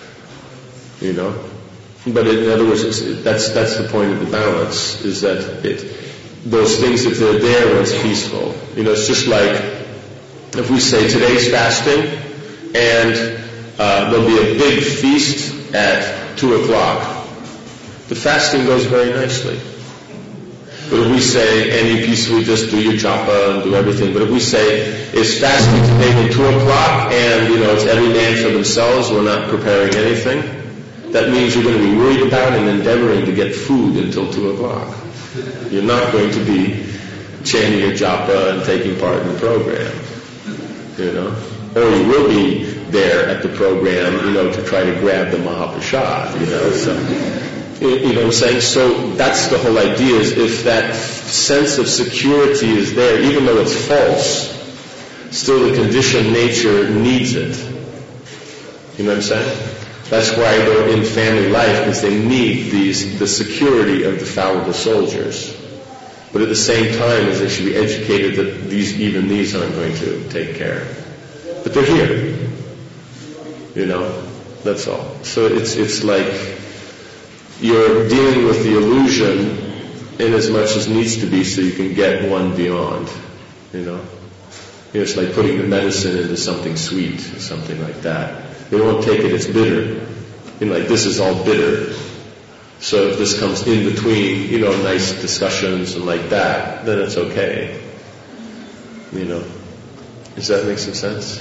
you know. But in other words, it's, that's that's the point of the balance, is that it, those things, if they're there when it's peaceful, you know, it's just like if we say today's fasting, and uh, there'll be a big feast at two o'clock. The fasting goes very nicely. But if we say, and you peacefully just do your japa and do everything, but if we say, it's fasting today at two o'clock, and, you know, it's every man for themselves, we're not preparing anything, that means you're going to be worried about and endeavoring to get food until two o'clock. You're not going to be chanting your japa and taking part in the program, you know. Or you will be there at the program, you know, to try to grab the Mahaprasad, you know, so... You know what I'm saying? So that's the whole idea, is if that sense of security is there, even though it's false, still the conditioned nature needs it. You know what I'm saying? That's why they're in family life, because they need these, the security of the fallible soldiers. But at the same time, as they should be educated that these, even these aren't going to take care. But they're here. You know? That's all. So it's it's like... you're dealing with the illusion in as much as needs to be so you can get one beyond, you know. You know, it's like putting the medicine into something sweet, something like that. They won't take it, it's bitter. You know, like this is all bitter. So if this comes in between, you know, nice discussions and like that, then it's okay. You know. Does that make some sense?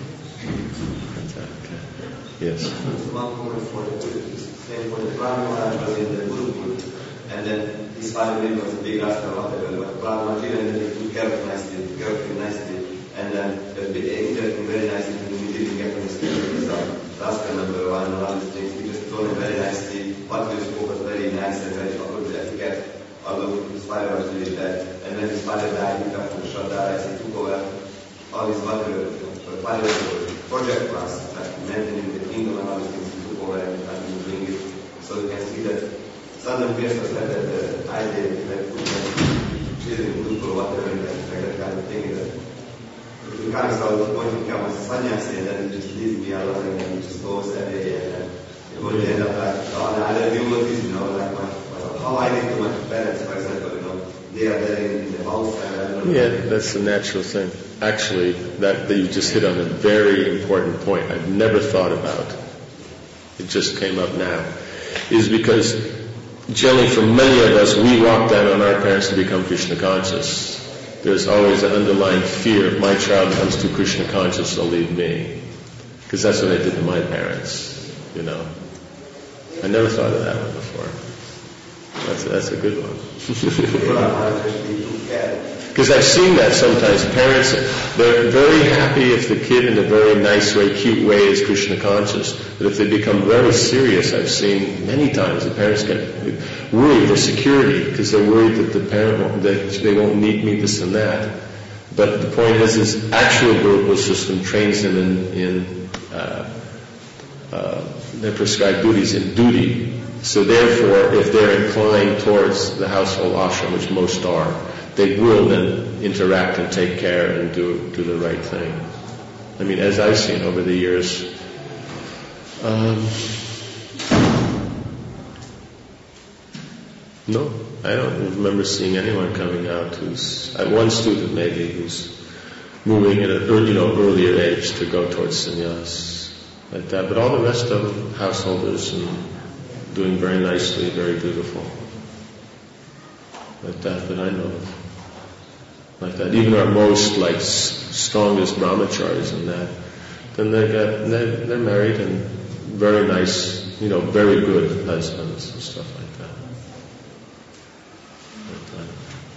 Okay. Yes. One point for the Buddhists, saying when the Brahmana was in the Gurukul, and and then his father maybe was a big rascal or whatever, but Prabhupada and then he took care of nicely, took care of him nicely, and then uh, interacting very nicely with him. He didn't get on his skin with some rascal number one and all these things. He just told him very nicely. What he spoke was very nice and very good etiquette, although his father was really dead. And when his father died, he got to Shraddha as he took over all his whatever, whatever project was, like maintaining the kingdom and all these things, he took over and started doing it. So you can see that Southern Pierce had the idea that put children in group or whatever, and that, that kind of thing. That you can't start going to become a sannyasi and then just leave me alone and then just goes every day and then you're going to end up like, oh, no, I don't deal with this, you know, like my, how I think to my parents, for example, you know, they are there in, in the house and I don't know. Yeah, that's the natural thing. Actually, that, that you just hit on a very important point I've never thought about. It just came up now. Is because generally for many of us, we walk down on our parents to become Krishna conscious. There's always an underlying fear, if my child becomes too Krishna conscious, they'll leave me. Because that's what I did to my parents, you know. I never thought of that one before. That's, that's a good one. Because I've seen that sometimes. Parents, they're very happy if the kid in a very nice way, cute way is Krishna conscious. But if they become very serious, I've seen many times the parents get worried for security because they're worried that the parent won't, that they won't meet me this and that. But the point is, is actual Gurukul system trains them in, in uh, uh, their prescribed duties in duty. So therefore, if they're inclined towards the household ashram, which most are, they will then interact and take care and do do the right thing. I mean, as I've seen over the years, um, no, I don't remember seeing anyone coming out who's, uh, one student maybe, who's moving at an early, you know, earlier age to go towards sannyas, like that. But all the rest of them, householders and doing very nicely, very beautiful, like that that I know of. Like that, even our most like s- strongest brahmacharis and that, then they get they're, they're married and very nice, you know, very good husbands and stuff like that. Like that.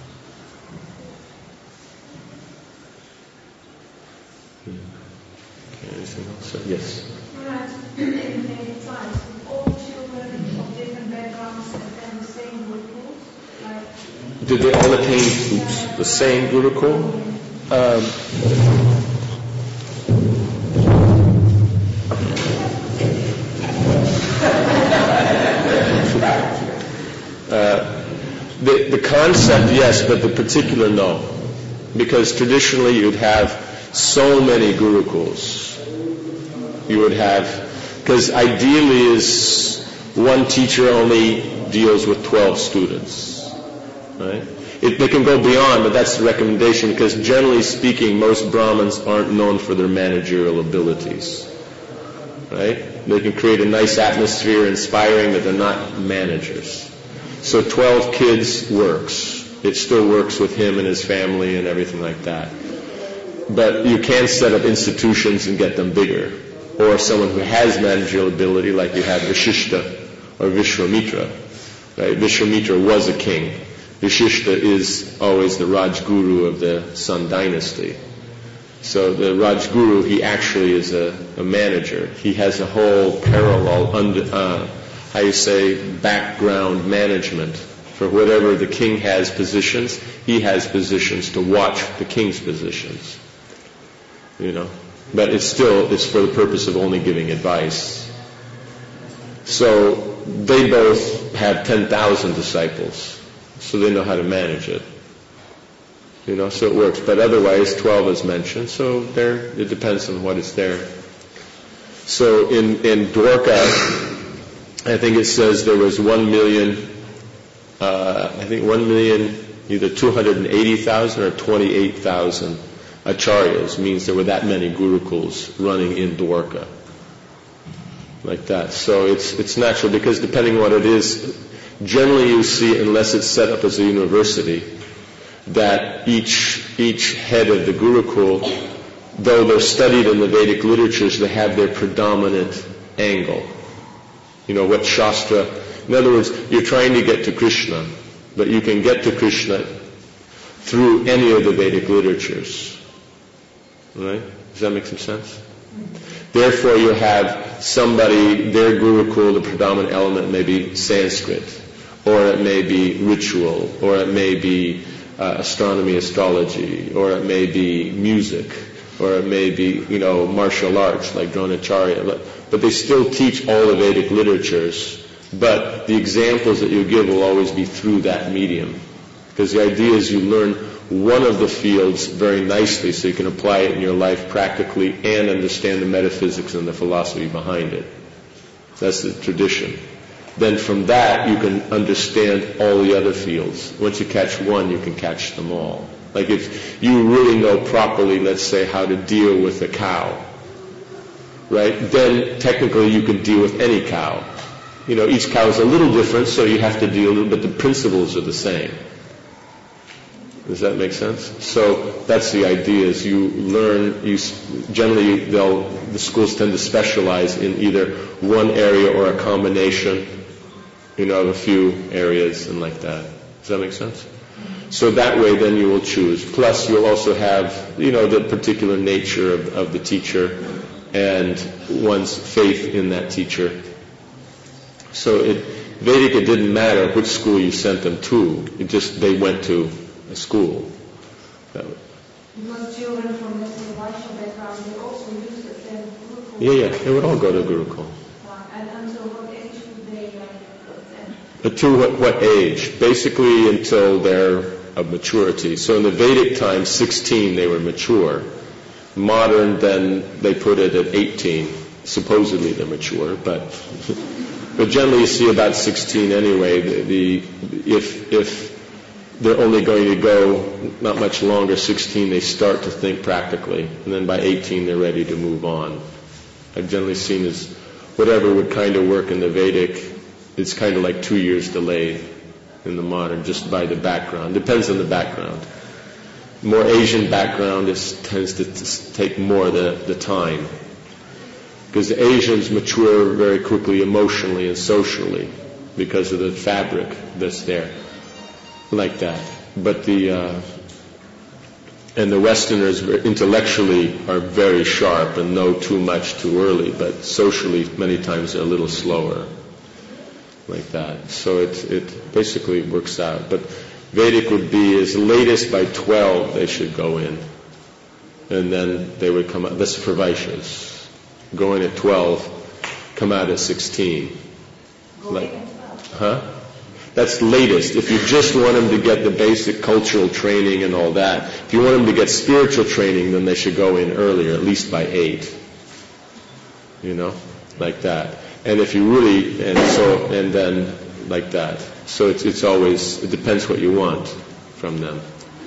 Okay, anything else? So, yes. Right. In many times, all children of different backgrounds attend the same Gurukul. Like, did they all attain the same Gurukul? Um, uh, the, the concept, yes, but the particular, no. Because traditionally you'd have so many Gurukuls. You would have, because ideally is one teacher only deals with twelve students. Right? It, they can go beyond, but that's the recommendation because generally speaking, most Brahmins aren't known for their managerial abilities. Right? They can create a nice atmosphere, inspiring, but they're not managers. So twelve kids works. It still works with him and his family and everything like that. But you can set up institutions and get them bigger. Or someone who has managerial ability, like you have Vishishta or Vishwamitra. Right? Vishwamitra was a king. Vishishta is always the Rajguru of the Sun dynasty. So the Rajguru, he actually is a, a manager. He has a whole parallel, under, uh, how you say, background management. For whatever the king has positions, he has positions to watch the king's positions. You know, but it's still, it's for the purpose of only giving advice. So they both have ten thousand disciples. So they know how to manage it. You know, so it works. But otherwise, twelve is mentioned, so there, it depends on what is there. So in, in Dwarka, I think it says there was one million, uh, I think one million, either two hundred eighty thousand or twenty-eight thousand acharyas, means there were that many gurukuls running in Dwarka. Like that. So it's, it's natural because depending on what it is, generally you see, unless it's set up as a university, that each each head of the Gurukul, though they're studied in the Vedic literatures, they have their predominant angle. You know, what Shastra, in other words, you're trying to get to Krishna. but you can get to Krishna through any of the Vedic literatures. Right? Does that make some sense? Therefore, you have somebody, their Gurukul, the predominant element may be Sanskrit, or it may be ritual, or it may be uh, astronomy, astrology, or it may be music, or it may be, you know, martial arts like Dronacharya. But, but they still teach all the Vedic literatures, but the examples that you give will always be through that medium. Because the idea is you learn one of the fields very nicely so you can apply it in your life practically and understand the metaphysics and the philosophy behind it. That's the tradition. Then from that you can understand all the other fields. Once you catch one, you can catch them all. Like if you really know properly, let's say, how to deal with a cow, right? Then technically you can deal with any cow. You know, each cow is a little different, so you have to deal with it, but the principles are the same. Does that make sense? So that's the idea, is you learn, you generally they'll, the schools tend to specialize in either one area or a combination, you know, of a few areas and like that. Does that make sense? So that way then you will choose. Plus you'll also have, you know, the particular nature of, of the teacher and one's faith in that teacher. So it, Vedic, it didn't matter which school you sent them to. It just, they went to a school. Because children from, let's say, Vaishya background, they also use the same Gurukul. Yeah, yeah, they would all go to Gurukul. Uh, and until what age would they uh, attend? But to what, what age? Basically until they're of maturity. So in the Vedic time, sixteen, they were mature. Modern, then they put it at eighteen. Supposedly they're mature, but but generally you see about sixteen anyway. The, the if if they're only going to go not much longer, sixteen, they start to think practically, and then by eighteen they're ready to move on. I've generally seen as whatever would kind of work in the Vedic, it's kind of like two years delayed in the modern, just by the background. Depends on the background. More Asian background is, tends to t- take more the, the time. Because the Asians mature very quickly emotionally and socially because of the fabric that's there. Like that. But the, uh, and the Westerners intellectually are very sharp and know too much too early, but socially many times they're a little slower. Like that. So it, it basically works out. But Vedic would be as latest by twelve they should go in. And then they would come out, that's for Vaishyas. Go in at twelve, come out at sixteen. Like, huh? That's latest. If you just want them to get the basic cultural training and all that, if you want them to get spiritual training, then they should go in earlier, at least by eight. You know, like that. And if you really, and so, and then like that. So it's it's always, it depends what you want from them.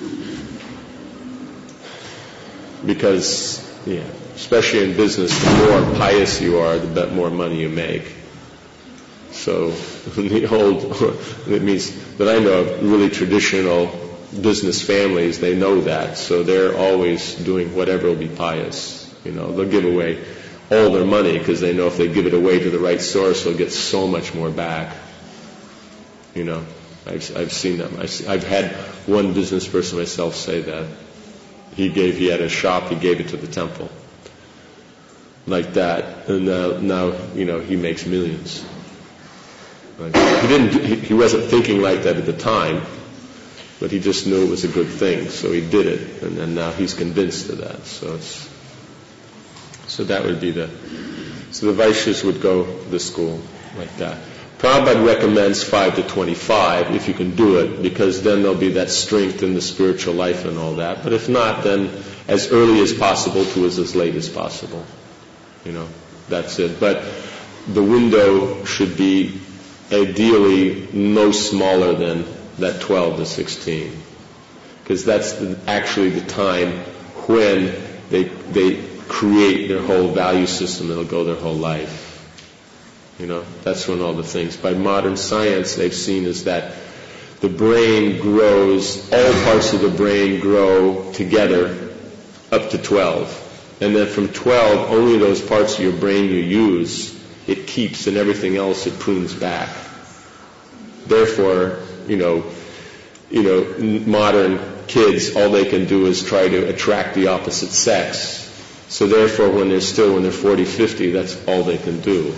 Because, yeah, especially in business, the more pious you are, the more money you make. So the old, it means that I know of really traditional business families, they know that. So they're always doing whatever will be pious. You know, they'll give away all their money because they know if they give it away to the right source, they'll get so much more back. You know, I've, I've seen them. I've, I've had one business person myself say that. He gave, he had a shop, he gave it to the temple. Like that. And uh, now, you know, he makes millions. Like, he didn't, he, he wasn't thinking like that at the time, but he just knew it was a good thing, so he did it. And then now he's convinced of that. So it's, so that would be the, so the Vaishyas would go to the school like that. Prabhupada recommends five to twenty-five if you can do it, because then there'll be that strength in the spiritual life and all that. But if not, then as early as possible to as, as late as possible. You know, that's it. But the window should be ideally no smaller than that twelve to sixteen. Because that's the, actually the time when they they create their whole value system that'll go their whole life. You know, that's when all the things. By modern science, they've seen is that the brain grows, all parts of the brain grow together up to twelve. And then from twelve, only those parts of your brain you use, it keeps, and everything else it prunes back. Therefore, you know, you know, n- modern kids, all they can do is try to attract the opposite sex. So therefore, when they're still, when they're forty, fifty, that's all they can do.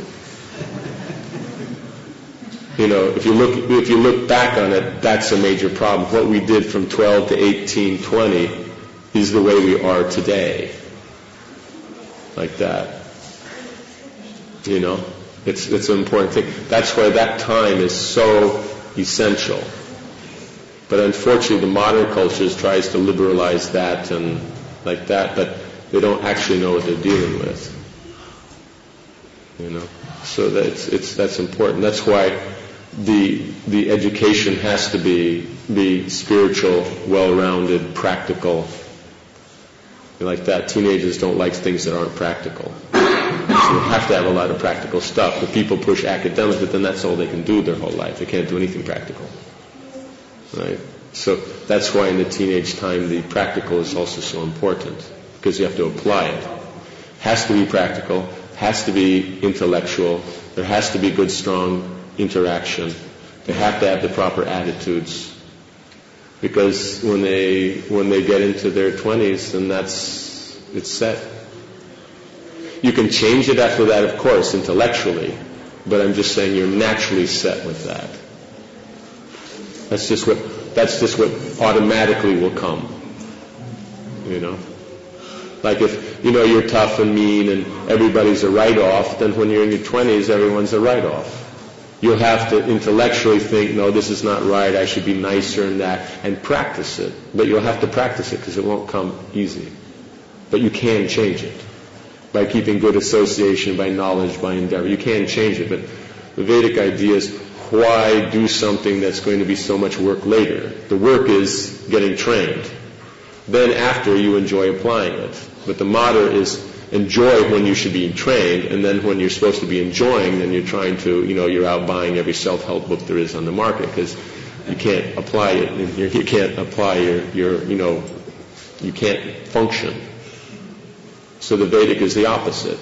You know, if you look, if you look back on it, that's a major problem. What we did from twelve to eighteen, twenty is the way we are today. Like that. You know, it's, it's an important thing. That's why that time is so essential. But unfortunately, the modern culture tries to liberalize that and like that, but they don't actually know what they're dealing with. You know, so that's it's that's important. That's why the the education has to be be spiritual, well-rounded, practical. Like that, teenagers don't like things that aren't practical. So you have to have a lot of practical stuff. But people push academic, but then that's all they can do their whole life. They can't do anything practical. Right? So that's why in the teenage time the practical is also so important, because you have to apply it. Has to be practical, has to be intellectual, there has to be good, strong interaction. They have to have the proper attitudes. Because when they when they get into their twenties, then that's it's set. You can change it after that, of course, intellectually, but I'm just saying you're naturally set with that. That's just what that's just what automatically will come. You know, like if you know you're tough and mean and everybody's a write-off, then when you're in your twenties, everyone's a write-off. You'll have to intellectually think, no, this is not right, I should be nicer and that, and practice it. But you'll have to practice it because it won't come easy. But you can change it by keeping good association, by knowledge, by endeavor. You can change it. But the Vedic idea is, why do something that's going to be so much work later? The work is getting trained. Then after, you enjoy applying it. But the motto is, enjoy when you should be trained, and then when you're supposed to be enjoying, then you're trying to, you know, you're out buying every self-help book there is on the market, because you can't apply it, you can't apply your, your, you know, you can't function. So the Vedic is the opposite.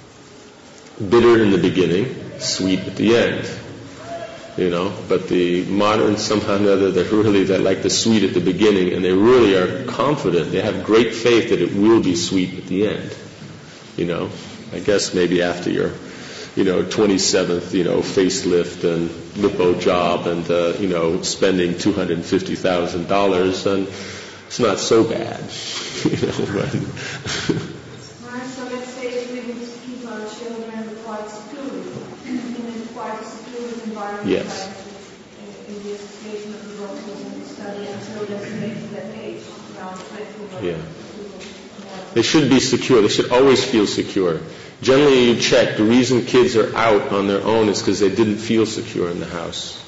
Bitter in the beginning, sweet at the end. You know, but the modern somehow or another, they're really, they like the sweet at the beginning, and they really are confident, they have great faith that it will be sweet at the end. You know, I guess maybe after your, you know, twenty-seventh, you know, facelift and lipo job and, uh, you know, spending two hundred fifty thousand dollars, then it's not so bad. You know, but Right, so let's say if we would keep our children quite secure, in a quite secure environment, yes. like in the association of the doctors and the study until let's say that age, around twenty. Yeah. They should be secure. They should always feel secure. Generally, you check, the reason kids are out on their own is because they didn't feel secure in the house.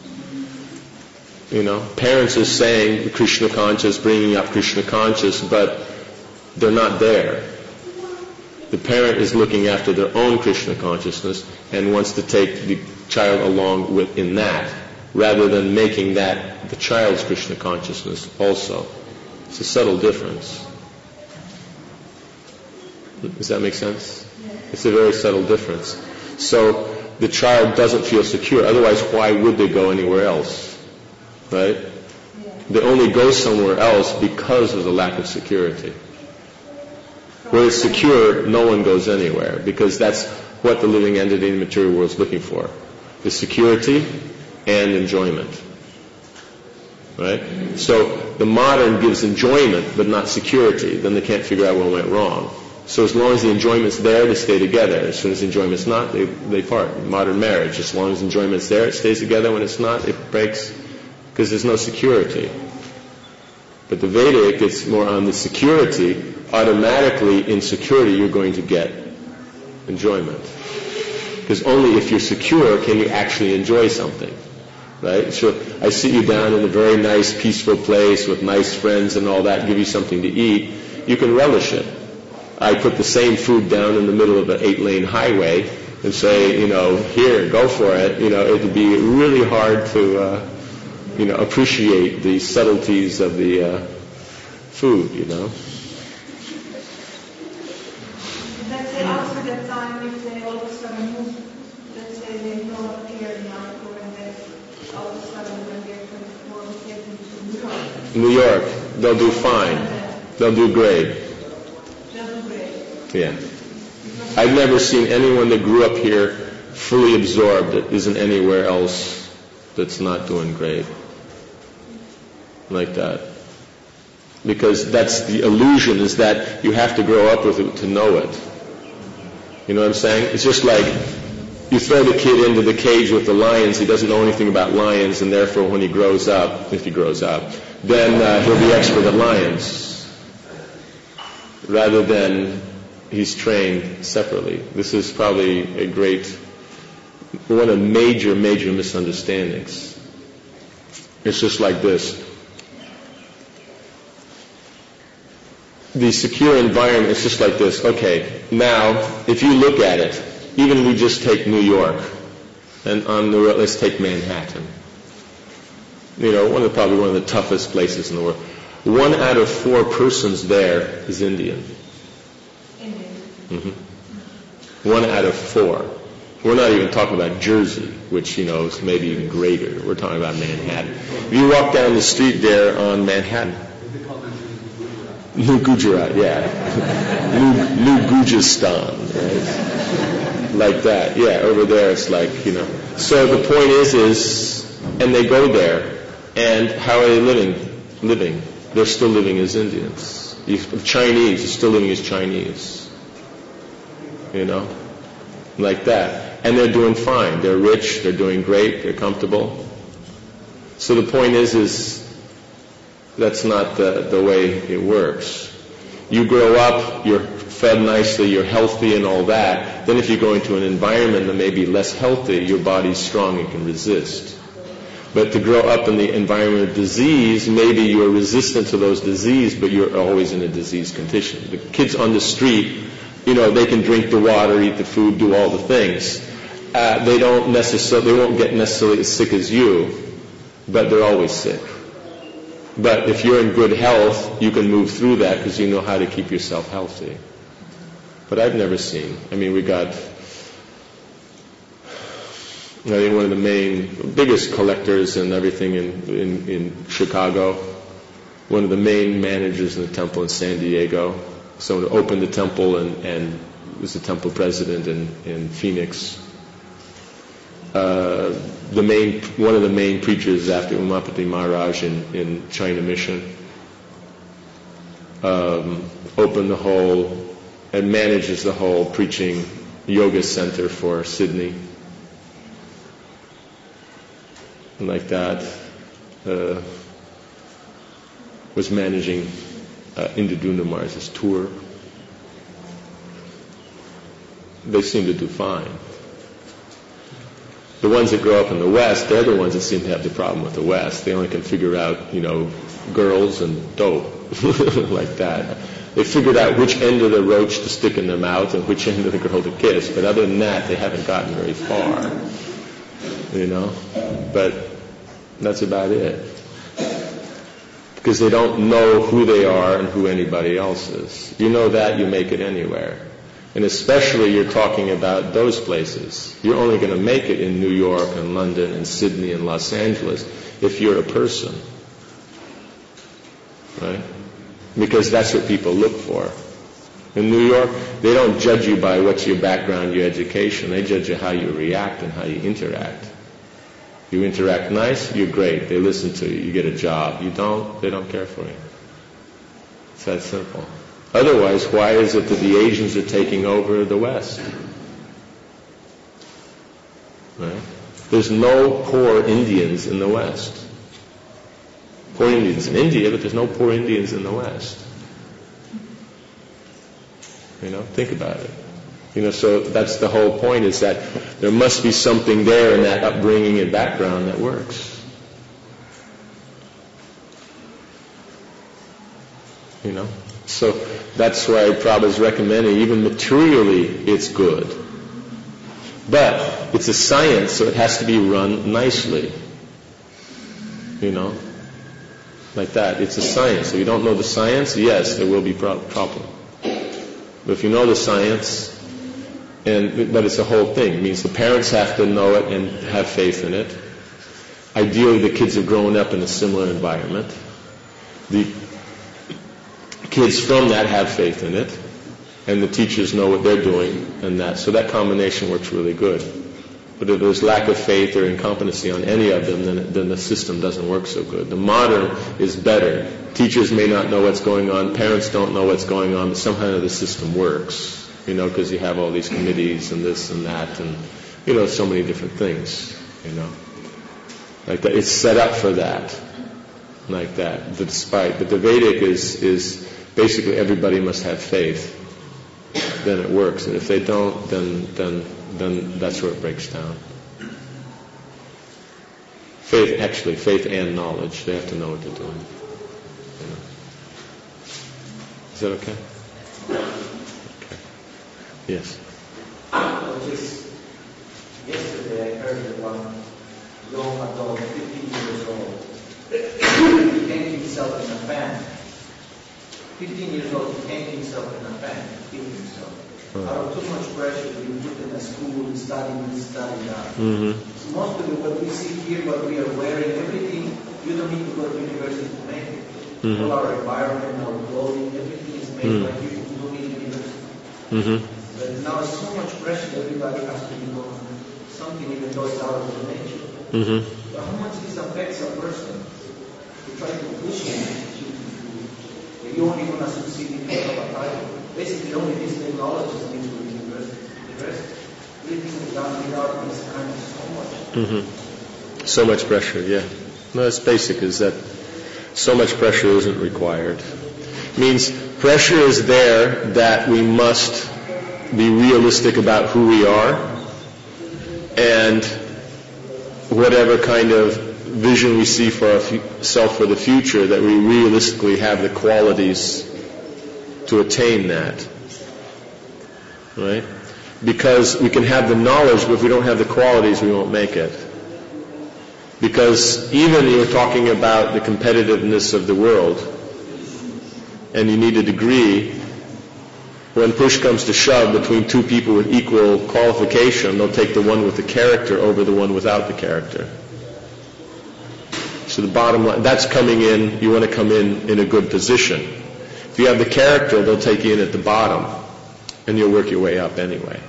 You know, parents are saying Krishna conscious, bringing up Krishna conscious, but they're not there. The parent is looking after their own Krishna consciousness and wants to take the child along with in that, rather than making that the child's Krishna consciousness also. It's a subtle difference. Does that make sense? It's a very subtle difference. So the child doesn't feel secure. Otherwise, why would they go anywhere else? Right? They only go somewhere else because of the lack of security. Where it's secure, no one goes anywhere, because that's what the living entity in the material world is looking for. The security and enjoyment. Right? So the modern gives enjoyment but not security. Then they can't figure out what went wrong. So as long as the enjoyment's there, they stay together. As soon as the enjoyment's not, they, they part. Modern marriage, as long as the enjoyment's there, it stays together. When it's not, it breaks, because there's no security. But the Vedic, it's more on the security. Automatically, in security, you're going to get enjoyment. Because only if you're secure can you actually enjoy something. Right? So I sit you down in a very nice, peaceful place with nice friends and all that, give you something to eat, you can relish it. I put the same food down in the middle of an eight-lane highway and say, you know, here, go for it. You know, it would be really hard to, uh, you know, appreciate the subtleties of the uh, food, you know. Let's say after that time, if they all of a sudden move, let's say they don't appear in Marco and then all of a sudden when they're twenty-four, we take them to New York, they'll do fine. They'll do great. Yeah. I've never seen anyone that grew up here fully absorbed that isn't anywhere else that's not doing great. Like that. Because that's the illusion, is that you have to grow up with it to know it. You know what I'm saying? It's just like you throw the kid into the cage with the lions. He doesn't know anything about lions, and therefore when he grows up, if he grows up, then uh, he'll be expert at lions. Rather than he's trained separately. This is probably a great, one of major, major misunderstandings. It's just like this. The secure environment is just like this. Okay, now, if you look at it, even we just take New York, and on the let's take Manhattan. You know, one of the, probably one of the toughest places in the world. One out of four persons there is Indian. Indian. Mm-hmm. One out of four. We're not even talking about Jersey, which, you know, is maybe even greater. We're talking about Manhattan. If you walk down the street there on Manhattan, New Gujarat, yeah. New, New Gujistan, right? Like that, yeah, over there it's like, you know. So the point is, is, and they go there, and how are they living? Living. They're still living as Indians. Chinese are still living as Chinese. You know? Like that. And they're doing fine. They're rich, they're doing great, they're comfortable. So the point is, is, that's not the, the way it works. You grow up, you're fed nicely, you're healthy and all that. Then if you go into an environment that may be less healthy, your body's strong and can resist. But to grow up in the environment of disease, maybe you're resistant to those diseases, but you're always in a disease condition. The kids on the street, you know, they can drink the water, eat the food, do all the things. Uh, they don't necessarily, they won't get necessarily as sick as you, but they're always sick. But if you're in good health, you can move through that because you know how to keep yourself healthy. But I've never seen. I mean, we got, I think one of the main, biggest collectors and everything in, in, in Chicago, one of the main managers in the temple in San Diego, someone who opened the temple and, and was the temple president in, in Phoenix. Uh, the main, one of the main preachers after Umapati Maharaj in, in China Mission, um, opened the whole and manages the whole preaching yoga center for Sydney. And like that, uh, was managing uh, Indra Mars's tour. They seem to do fine. The ones that grow up in the West, they're the ones that seem to have the problem with the West. They only can figure out, you know, girls and dope, like that. They figured out which end of the roach to stick in their mouth and which end of the girl to kiss. But other than that, they haven't gotten very far, you know. But that's about it. Because they don't know who they are and who anybody else is. You know that, you make it anywhere. And especially you're talking about those places. You're only going to make it in New York and London and Sydney and Los Angeles if you're a person. Right? Because that's what people look for. In New York, they don't judge you by what's your background, your education. They judge you how you react and how you interact. You interact nice, you're great. They listen to you, you get a job. You don't, they don't care for you. It's that simple. Otherwise, why is it that the Asians are taking over the West? Right? There's no poor Indians in the West. Poor Indians in India, but there's no poor Indians in the West. You know, think about it. You know, so that's the whole point, is that there must be something there in that upbringing and background that works. You know? So that's why Prabhupada is recommending, even materially, it's good. But it's a science, so it has to be run nicely. You know? Like that. It's a science. So you don't know the science, yes, there will be pro- problem. But if you know the science, and but it's a whole thing. It means the parents have to know it and have faith in it. Ideally, the kids have grown up in a similar environment. the kids from that have faith in it, and the teachers know what they're doing, and that. So that combination works really good. But if there's lack of faith or incompetency on any of them, then, then the system doesn't work so good. The modern is better. Teachers may not know what's going on. Parents don't know what's going on, but somehow the system works, you know, because you have all these committees and this and that and, you know, so many different things, you know. Like that. It's set up for that, like that, despite. But the Vedic is, is basically everybody must have faith. Then it works. And if they don't, then then then that's where it breaks down. Faith, actually, faith and knowledge. They have to know what they're doing. You know. Is that okay? Okay. Yes. Well, just yesterday I heard that one young adult, fifteen years old, he hanged himself in a fan. fifteen years old, he hanged himself in a fan, killed himself. Out of too much pressure, he put in a school, studying this, studying that. Mm-hmm. So most of it, what we see here, what we are wearing, everything, you don't need to go to university to make it. Mm-hmm. All our environment, our clothing, everything is made Mm-hmm. by people who don't need university. Mm-hmm. But now it's so much pressure, everybody has to become something even though it's out of their nature. Mm-hmm. But how much this affects a person? We try to push him to, to, if you only want to succeed if you have a title. Basically, only these technologies need to be university. The rest, everything is done without this kind of so much. Mm-hmm. So much pressure, yeah. No, it's basic, is that so much pressure isn't required. Means pressure is there that we must be realistic about who we are, and whatever kind of vision we see for ourselves for the future, that we realistically have the qualities to attain that. Right? Because we can have the knowledge, but if we don't have the qualities, we won't make it. Because even you're talking about the competitiveness of the world, and you need a degree, when push comes to shove between two people with equal qualification, they'll take the one with the character over the one without the character. So the bottom line, that's coming in, you want to come in in a good position. If you have the character, they'll take you in at the bottom, and you'll work your way up anyway.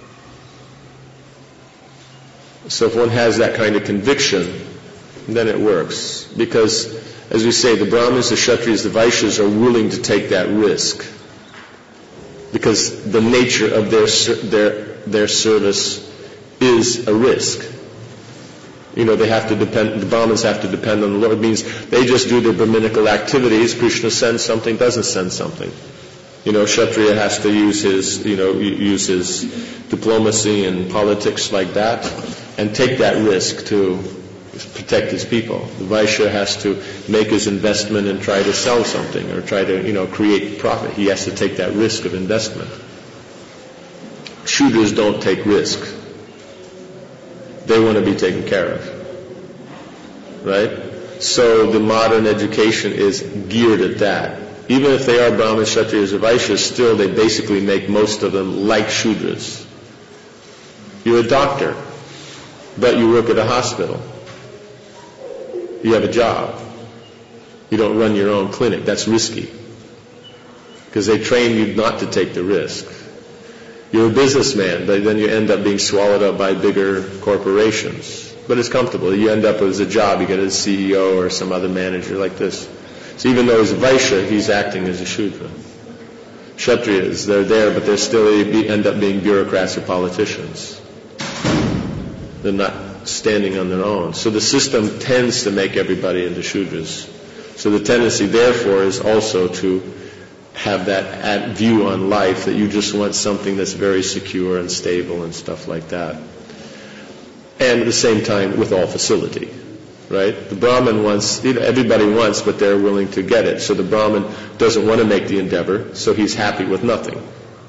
So if one has that kind of conviction, then it works. Because, as we say, the Brahmins, the Kshatriyas, the Vaishyas are willing to take that risk. Because the nature of their their their service is a risk. You know, they have to depend, the Brahmins have to depend on the Lord. It means they just do their Brahminical activities. Krishna sends something, doesn't send something. You know, Kshatriya has to use his, you know, use his diplomacy and politics like that, and take that risk to protect his people. The Vaishya has to make his investment and try to sell something, or try to, you know, create profit. He has to take that risk of investment. Shudras don't take risk. They want to be taken care of. Right? So the modern education is geared at that. Even if they are Brahmins, Kshatriyas, or Vaishyas, still they basically make most of them like Shudras. You're a doctor, but you work at a hospital. You have a job. You don't run your own clinic. That's risky. Because they train you not to take the risk. You're a businessman, but then you end up being swallowed up by bigger corporations. But it's comfortable. You end up as a job. You get a C E O or some other manager like this. So even though he's a Vaishya, he's acting as a Shudra. Kshatriyas, they're there, but they're still, they end up being bureaucrats or politicians. They're not standing on their own. So the system tends to make everybody into Shudras. So the tendency, therefore, is also to have that view on life, that you just want something that's very secure and stable and stuff like that. And at the same time, with all facility. Right? The Brahmin wants, you know, everybody wants, but they're willing to get it. So the Brahmin doesn't want to make the endeavor, so he's happy with nothing.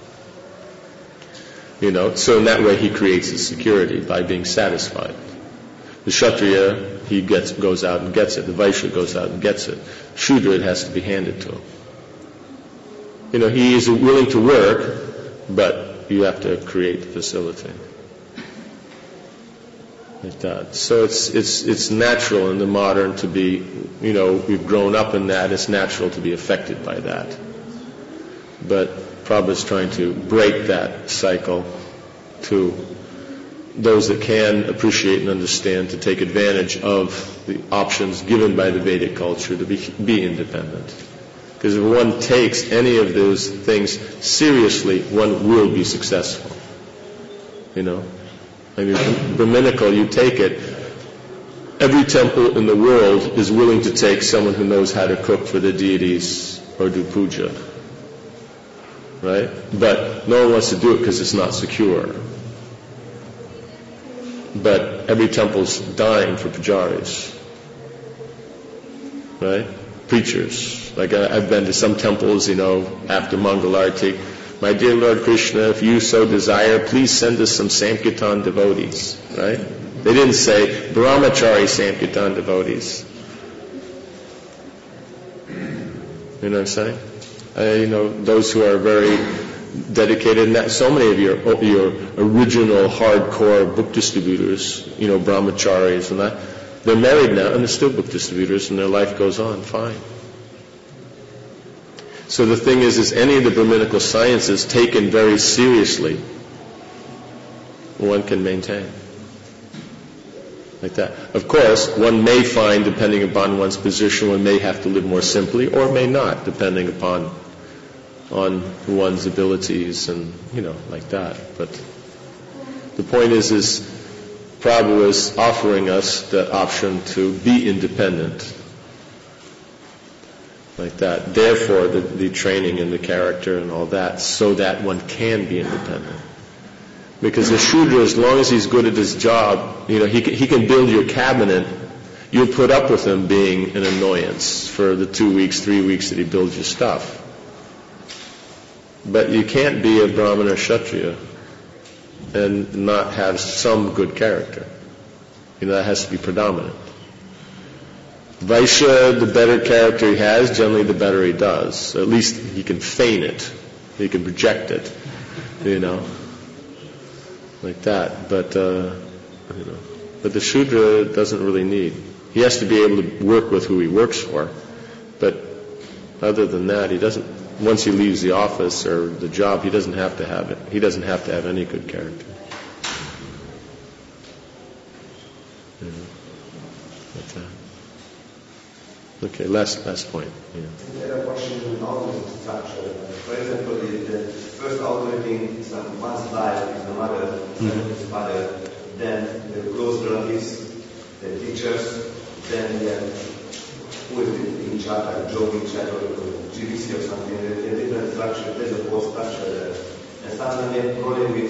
You know, so in that way he creates his security by being satisfied. The Kshatriya, he gets, goes out and gets it. The Vaishya goes out and gets it. Shudra, it has to be handed to him. You know, he is willing to work, but you have to create the facility. like that. So it's it's it's natural in the modern to be, you know, we've grown up in that. It's natural to be affected by that. But Prabhupada's trying to break that cycle to those that can appreciate and understand, to take advantage of the options given by the Vedic culture to be, be independent. Because if one takes any of those things seriously, one will be successful. You know? I mean, Brahminical, you take it, every temple in the world is willing to take someone who knows how to cook for the deities or do puja. Right? But no one wants to do it because it's not secure. But every temple's dying for pujaris. Right? Preachers. Like I, I've been to some temples, you know, after Mangalarti. My dear Lord Krishna, if you so desire, please send us some Sankirtan devotees. Right? They didn't say Brahmachari Sankirtan devotees. You know what I'm saying? Uh, you know, those who are very dedicated, and that, so many of your your original hardcore book distributors, you know, brahmacharis and that, they're married now and they're still book distributors and their life goes on fine. So the thing is, is any of the Brahminical sciences taken very seriously, one can maintain. Like that. Of course, one may find, depending upon one's position, one may have to live more simply or may not, depending upon on one's abilities and, you know, like that. But the point is, is Prabhupada is offering us the option to be independent. Like that. Therefore, the, the training and the character and all that, so that one can be independent. Because the Shudra, as long as he's good at his job, you know, he can, he can build your cabinet. You'll put up with him being an annoyance for the two weeks, three weeks that he builds your stuff. But you can't be a Brahmana or Kshatriya and not have some good character. You know, that has to be predominant. Vaishya, the better character he has, generally the better he does. At least he can feign it. He can project it. You know. Like that. But, uh, you know. But the Shudra doesn't really need. He has to be able to work with who he works for. But other than that, he doesn't. Once he leaves the office or the job, he doesn't have to have it. He doesn't have to have any good character. You know. Like that. Okay, last last point. Yeah. There are questions in authority structure. For example, the, the first authority is on one slide is the mother, second mm-hmm. is father, then the close relatives, the teachers, then the who is in charge, like Joe in charge or G B C or something. There's a different structure, there's a whole structure there. And sometimes we have problem with,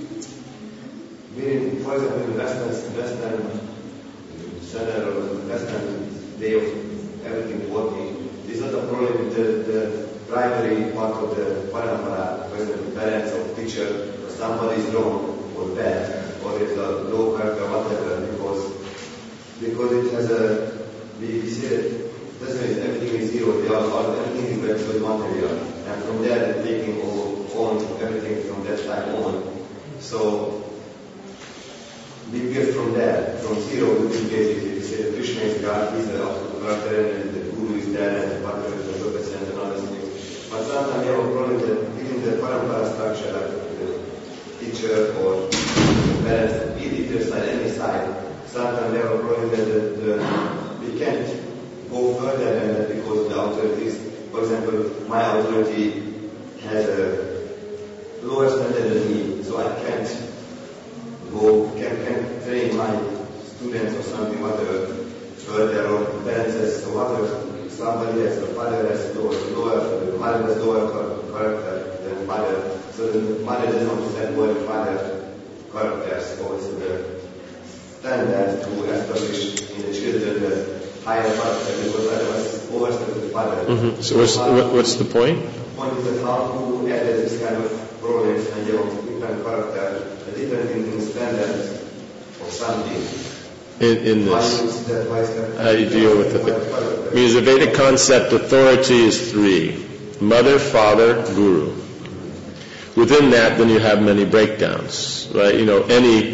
with, for example, in Western, Western center or Western day of everything working, there's not a problem with the, the primary part of the parampara, for example, parents or teacher, or somebody is wrong or bad, or is a low character, whatever, because because it has a, we see it, doesn't mean everything is zero, they are, all, everything is based on material, and from there they're taking all, on everything from that time on. So, we get from there, from zero, we can basically we say Krishna is God, he's the author, and the Guru is there, and the Bhakta is the Lotus, and another thing. But sometimes we have a problem that within the parampara structure, like the teacher or the parents, either side, any side, sometimes we have a problem that the, the, we can't go further than that because the authorities, for example, my authority has a lower standard than me, so I can't go, can, can train my students or something, whatever, further, or parents as so whatever, somebody has, the father has lower, lower, the mother has lower character than father, so the mother doesn't understand what the father characters, so it's the standard to establish in the children the higher character, because otherwise overstep the father. Mm-hmm. So what's, what, what's the point? The point is that how to add this kind of problems and you have different character, a different in standards of something. In, in this, how do you deal with the thing? Because the Vedic concept, authority is three. Mother, father, guru. Within that, then you have many breakdowns, right? You know, any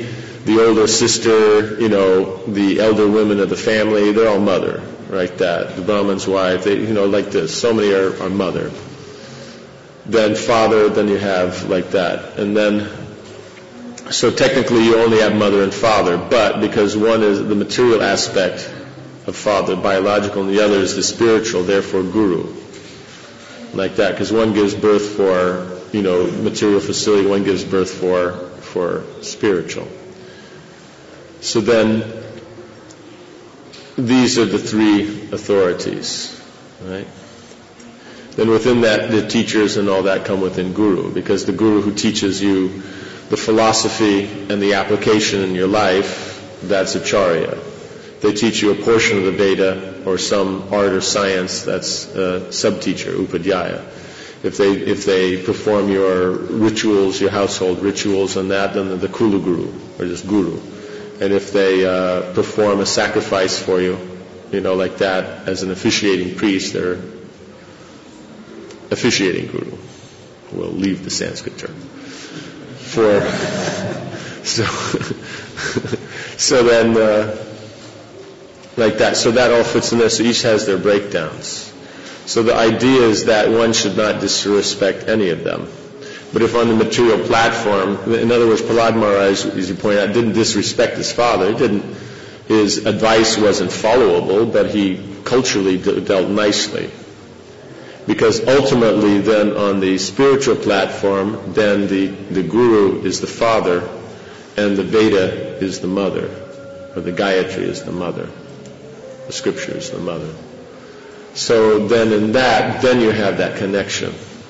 the older sister, you know, the elder women of the family, they're all mother, right? That the Brahman's wife, they, you know, like this. So many are, are mother. Then father, then you have like that, and then. So technically, you only have mother and father, but because one is the material aspect of father, biological, and the other is the spiritual, therefore guru, like that. Because one gives birth for, you know, material facility, one gives birth for for spiritual. So then, these are the three authorities, right? Then within that, the teachers and all that come within guru, because the guru who teaches you the philosophy and the application in your life, that's acharya. They teach you a portion of the Veda or some art or science, that's a sub-teacher, upadhyaya. If they if they perform your rituals, your household rituals and that, then they're the kula guru, or just guru. And if they uh, perform a sacrifice for you, you know, like that, as an officiating priest, they're officiating guru. We'll leave the Sanskrit term. For so so then uh, like that, so that all fits in there. So each has their breakdowns. So the idea is that one should not disrespect any of them. But if on the material platform, in other words, Prahlad Maharaj, as you point out, didn't disrespect his father. He didn't. His advice wasn't followable, but he culturally de- dealt nicely. Because ultimately then on the spiritual platform, then the, the guru is the father and the Veda is the mother, or the Gayatri is the mother, the scripture is the mother. So then in that, then you have that connection.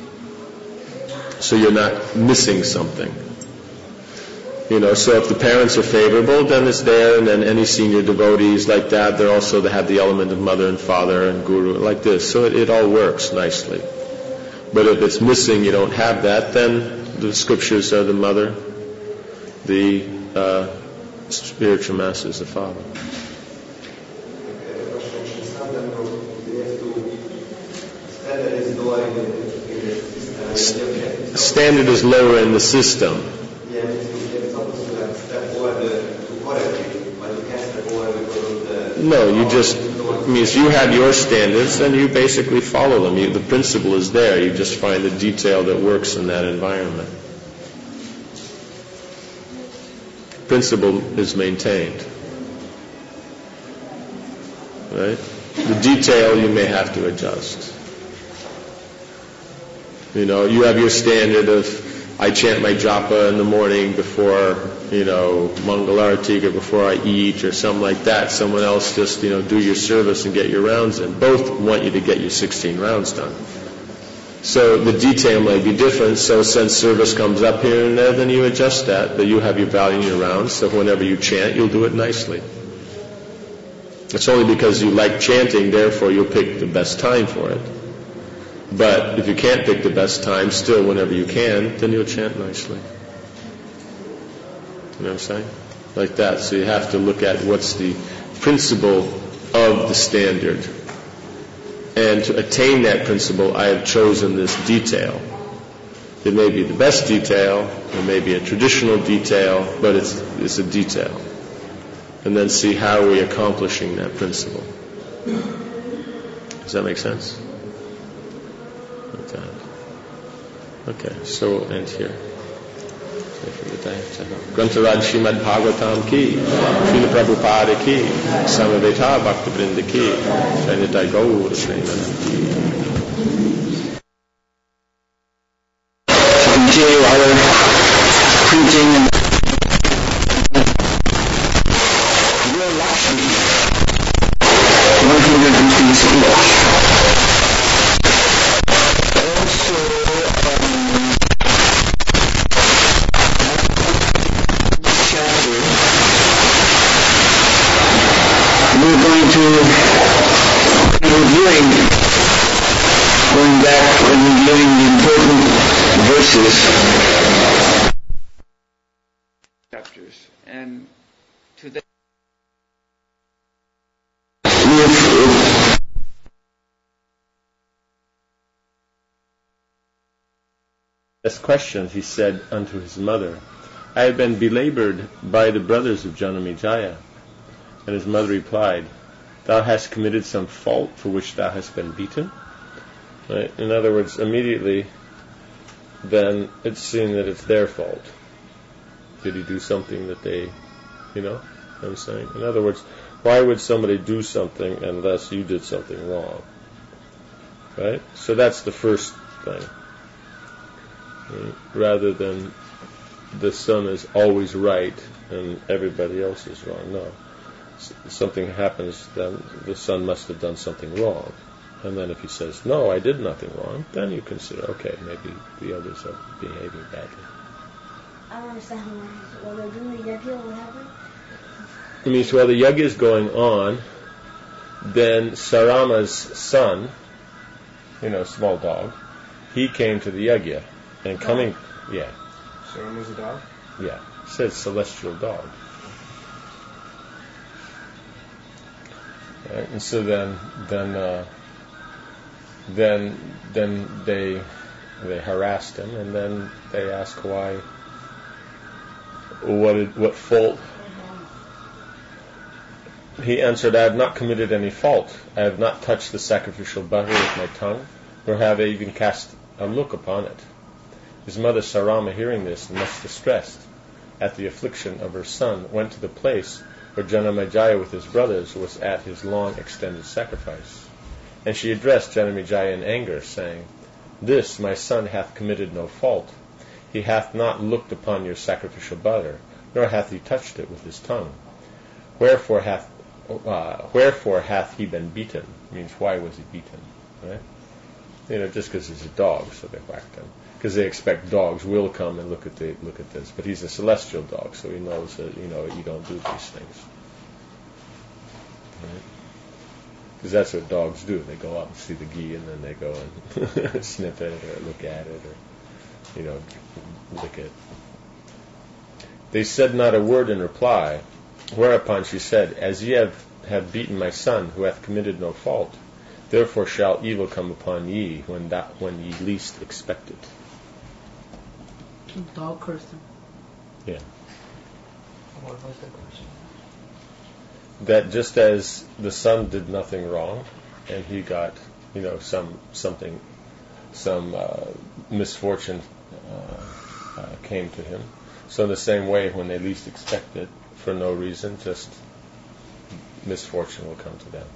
So you're not missing something. You know, so if the parents are favorable, then it's there, and then any senior devotees like that, they're also, they have the element of mother and father and guru, like this. So it, it all works nicely. But if it's missing, you don't have that, then the scriptures are the mother, the uh, spiritual master is the father. Standard is lower in the system. No, you just, means you have your standards and you basically follow them. You, the principle is there. You just find the detail that works in that environment. Principle is maintained. Right? The detail you may have to adjust. You know, you have your standard of, I chant my japa in the morning before, you know, Mangalarati or before I eat or something like that. Someone else just, you know, do your service and get your rounds in. Both want you to get your sixteen rounds done. So the detail may be different. So since service comes up here and there, then you adjust that. But you have your value in your rounds. So whenever you chant, you'll do it nicely. It's only because you like chanting, therefore you'll pick the best time for it. But if you can't pick the best time, still whenever you can, then you'll chant nicely. You know what I'm saying? Like that. So you have to look at what's the principle of the standard. And to attain that principle, I have chosen this detail. It may be the best detail, it may be a traditional detail, but it's, it's a detail. And then see how are we accomplishing that principle. Does that make sense? Like that. Okay, so we'll end here. Grantharaj Srimad Bhagavatam ki, Srila Prabhupada ki, Samaveta Bhakta Vrinda ki, Shanitai Gaur Srimana ki. To continue our printing and your Lakshmi, one hundred rupees each. Reviewing, going back and reviewing the important verses, chapters, and today This question he said unto his mother, I have been belabored by the brothers of Janamejaya. And his mother replied, thou hast committed some fault for which thou hast been beaten? Right? In other words, immediately, then it's seen that it's their fault. Did he do something that they, you know what I'm saying? In other words, why would somebody do something unless you did something wrong? Right? So that's the first thing. Right? Rather than the son is always right and everybody else is wrong. No. S- something happens, then the son must have done something wrong. And then if he says, no, I did nothing wrong, then you consider, okay, maybe the others are behaving badly. I don't understand while they're doing the yajna, what happened? It means while the yajna is going on, then Sarama's son, you know, small dog, he came to the yajna. And coming, dog. yeah. Sarama's a dog? Yeah. It says celestial dog. Right? And so then, then, uh, then, then they, they harassed him, and then they asked why, what, did, what fault. He answered, I have not committed any fault. I have not touched the sacrificial butter with my tongue, nor have I even cast a look upon it. His mother Sarama, hearing this, much distressed at the affliction of her son, went to the place where Janamejaya with his brothers was at his long extended sacrifice. And she addressed Janamejaya in anger, saying, this my son hath committed no fault. He hath not looked upon your sacrificial butter, nor hath he touched it with his tongue. Wherefore hath uh, wherefore hath he been beaten? Means why was he beaten? Right? You know, just because he's a dog, so they whacked him. Because they expect dogs will come and look at the look at this, but he's a celestial dog, so he knows that you know you don't do these things. Right? Because that's what dogs do. They go out and see the ghee, and then they go and sniff it or look at it or you know lick it. They said not a word in reply. Whereupon she said, as ye have, have beaten my son, who hath committed no fault, therefore shall evil come upon ye when that when ye least expect it. Dog cursed him. Yeah. What was the question? That just as the son did nothing wrong, and he got, you know, some something, some uh, misfortune uh, uh, came to him. So in the same way, when they least expect it, for no reason, just misfortune will come to them.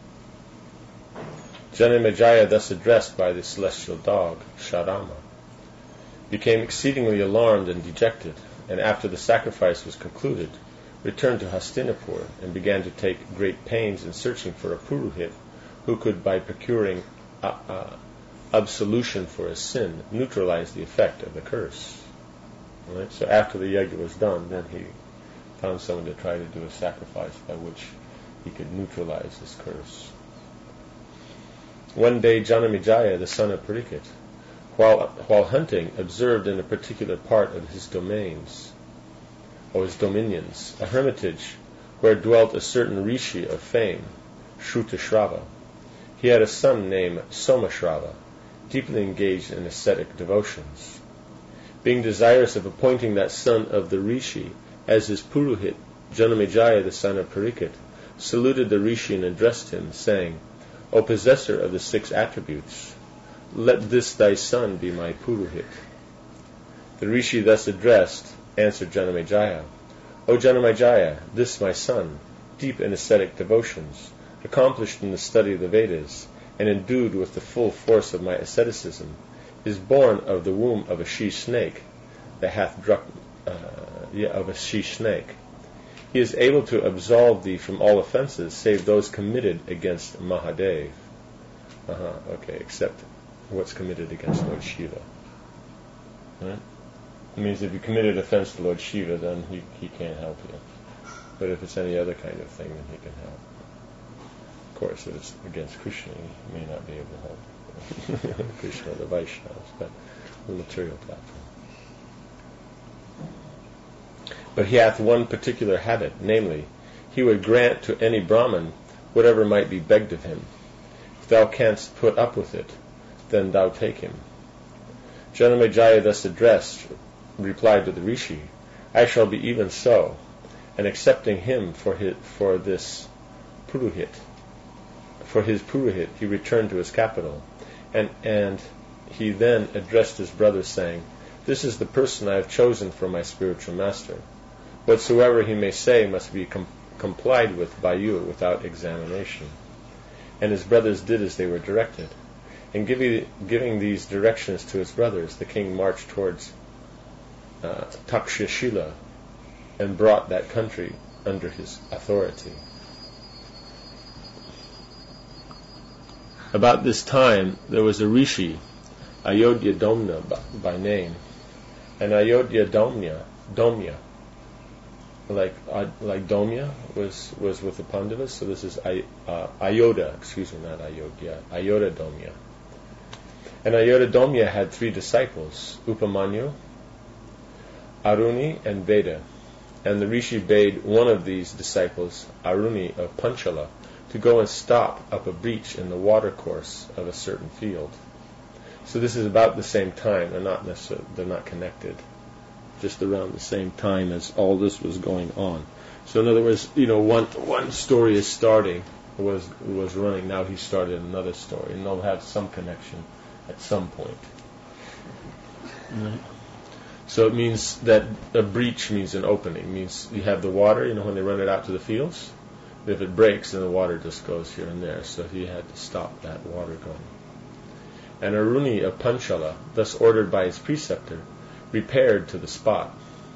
Janamejaya, thus addressed by the celestial dog, Sharama, became exceedingly alarmed and dejected, and after the sacrifice was concluded, returned to Hastinapur and began to take great pains in searching for a Puruhit who could, by procuring uh, uh, absolution for his sin, neutralize the effect of the curse. Right? So after the yajna was done, then he found someone to try to do a sacrifice by which he could neutralize this curse. One day Janamejaya, the son of Parikshit, while while hunting, observed in a particular part of his domains, or his dominions, a hermitage where dwelt a certain rishi of fame, Shrutashrava. He had a son named Somashrava, deeply engaged in ascetic devotions. Being desirous of appointing that son of the rishi as his Puruhit, Janamejaya, the son of Parikshit, saluted the rishi and addressed him, saying, O possessor of the six attributes, let this thy son be my Puruhit. The rishi thus addressed answered Janamejaya, O Janamejaya, this my son, deep in ascetic devotions, accomplished in the study of the Vedas, and endued with the full force of my asceticism, is born of the womb of a she-snake that hath druck, uh, yeah, of a she-snake. He is able to absolve thee from all offenses, save those committed against Mahadev. Uh-huh, okay, except what's committed against Lord Shiva. Right? It means if you committed offense to Lord Shiva, then he, he can't help you. But if it's any other kind of thing, then he can help. Of course, if it's against Krishna, he may not be able to help. Krishna or the Vaishnavas, but the material platform. But he hath one particular habit, namely, he would grant to any Brahman whatever might be begged of him. If thou canst put up with it, then thou take him. Janamejaya, thus addressed, replied to the rishi, I shall be even so. And accepting him for his, for this purohit, for his purohit, he returned to his capital. And, and he then addressed his brothers, saying, "This is the person I have chosen for my spiritual master. Whatsoever he may say must be com- complied with by you without examination." And his brothers did as they were directed. And giving, giving these directions to his brothers, the king marched towards uh, Takshashila and brought that country under his authority. About this time, there was a rishi, Ayodhya Domna by, by name, and Ayodhya Domya, Domya, like uh, like Domya was was with the Pandavas. So this is I, uh, Ayodhya, excuse me, not Ayodhya, Ayodhya Domya. And Ayodhya Domya had three disciples, Upamanyu, Aruni, and Veda. And the rishi bade one of these disciples, Aruni of Panchala, to go and stop up a breach in the watercourse of a certain field. So this is about the same time. They're not necessarily, they're not connected. Just around the same time as all this was going on. So in other words, you know, one one story is starting, was was running. Now he started another story, and they'll have some connection at some point. Right. So it means that a breach means an opening. It means you have the water. You know, when they run it out to the fields, if it breaks, then the water just goes here and there. So he had to stop that water going. And Aruni of Panchala, thus ordered by his preceptor, repaired to the spot.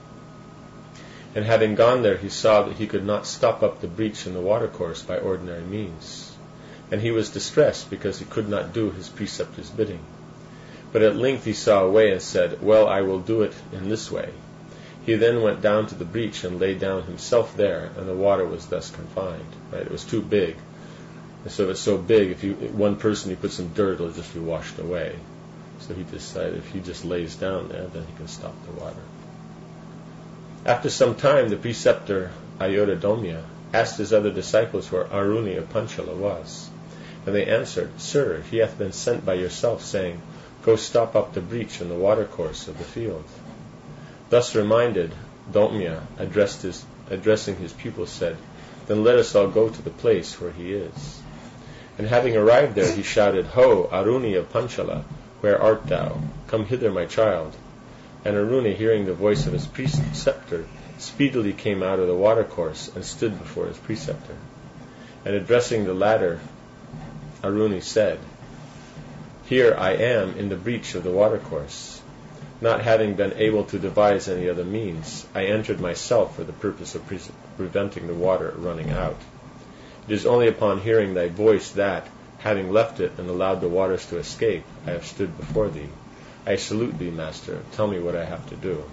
And having gone there, he saw that he could not stop up the breach in the watercourse by ordinary means. And he was distressed because he could not do his preceptor's bidding. But at length he saw a way and said, "Well, I will do it in this way." He then went down to the breach and lay down himself there, and the water was thus confined. Right? It was too big. And so if it's so big, if you one person, you put some dirt, it'll just be washed away. So he decided if he just lays down there, then he can stop the water. After some time, the preceptor Ayodhya Domya asked his other disciples where Aruni of Panchala was. And they answered, "Sir, he hath been sent by yourself, saying, 'Go stop up the breach in the watercourse of the field.'" Thus reminded, Domya, addressed his, addressing his pupils, said, "Then let us all go to the place where he is." And having arrived there, he shouted, "Ho, Aruni of Panchala, where art thou? Come hither, my child." And Aruni, hearing the voice of his preceptor, speedily came out of the watercourse and stood before his preceptor. And addressing the latter, Aruni said, "Here I am in the breach of the watercourse. Not having been able to devise any other means, I entered myself for the purpose of pre- preventing the water running out. It is only upon hearing thy voice that, having left it and allowed the waters to escape, I have stood before thee. I salute thee, Master. Tell me what I have to do."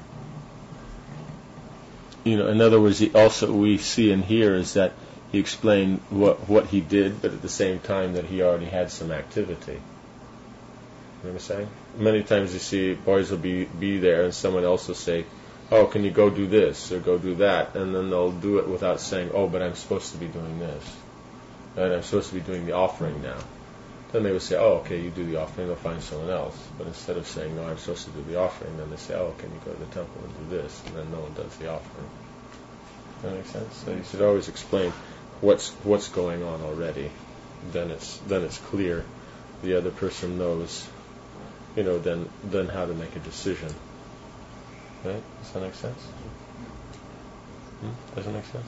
You know, in other words, he also we see and hear is that he explained what what he did, but at the same time that he already had some activity. You know what I'm saying? Many times you see boys will be, be there and someone else will say, "Oh, can you go do this or go do that?" And then they'll do it without saying, "Oh, but I'm supposed to be doing this. And I'm supposed to be doing the offering now." Then they would say, "Oh, okay, you do the offering, they'll find someone else." But instead of saying, "No, I'm supposed to do the offering," then they say, "Oh, can you go to the temple and do this?" And then no one does the offering. Does that make sense? So you should always explain what's what's going on already. Then it's then it's clear. The other person knows, you know, then then how to make a decision. Right? Does that make sense? Hmm? Does it make sense?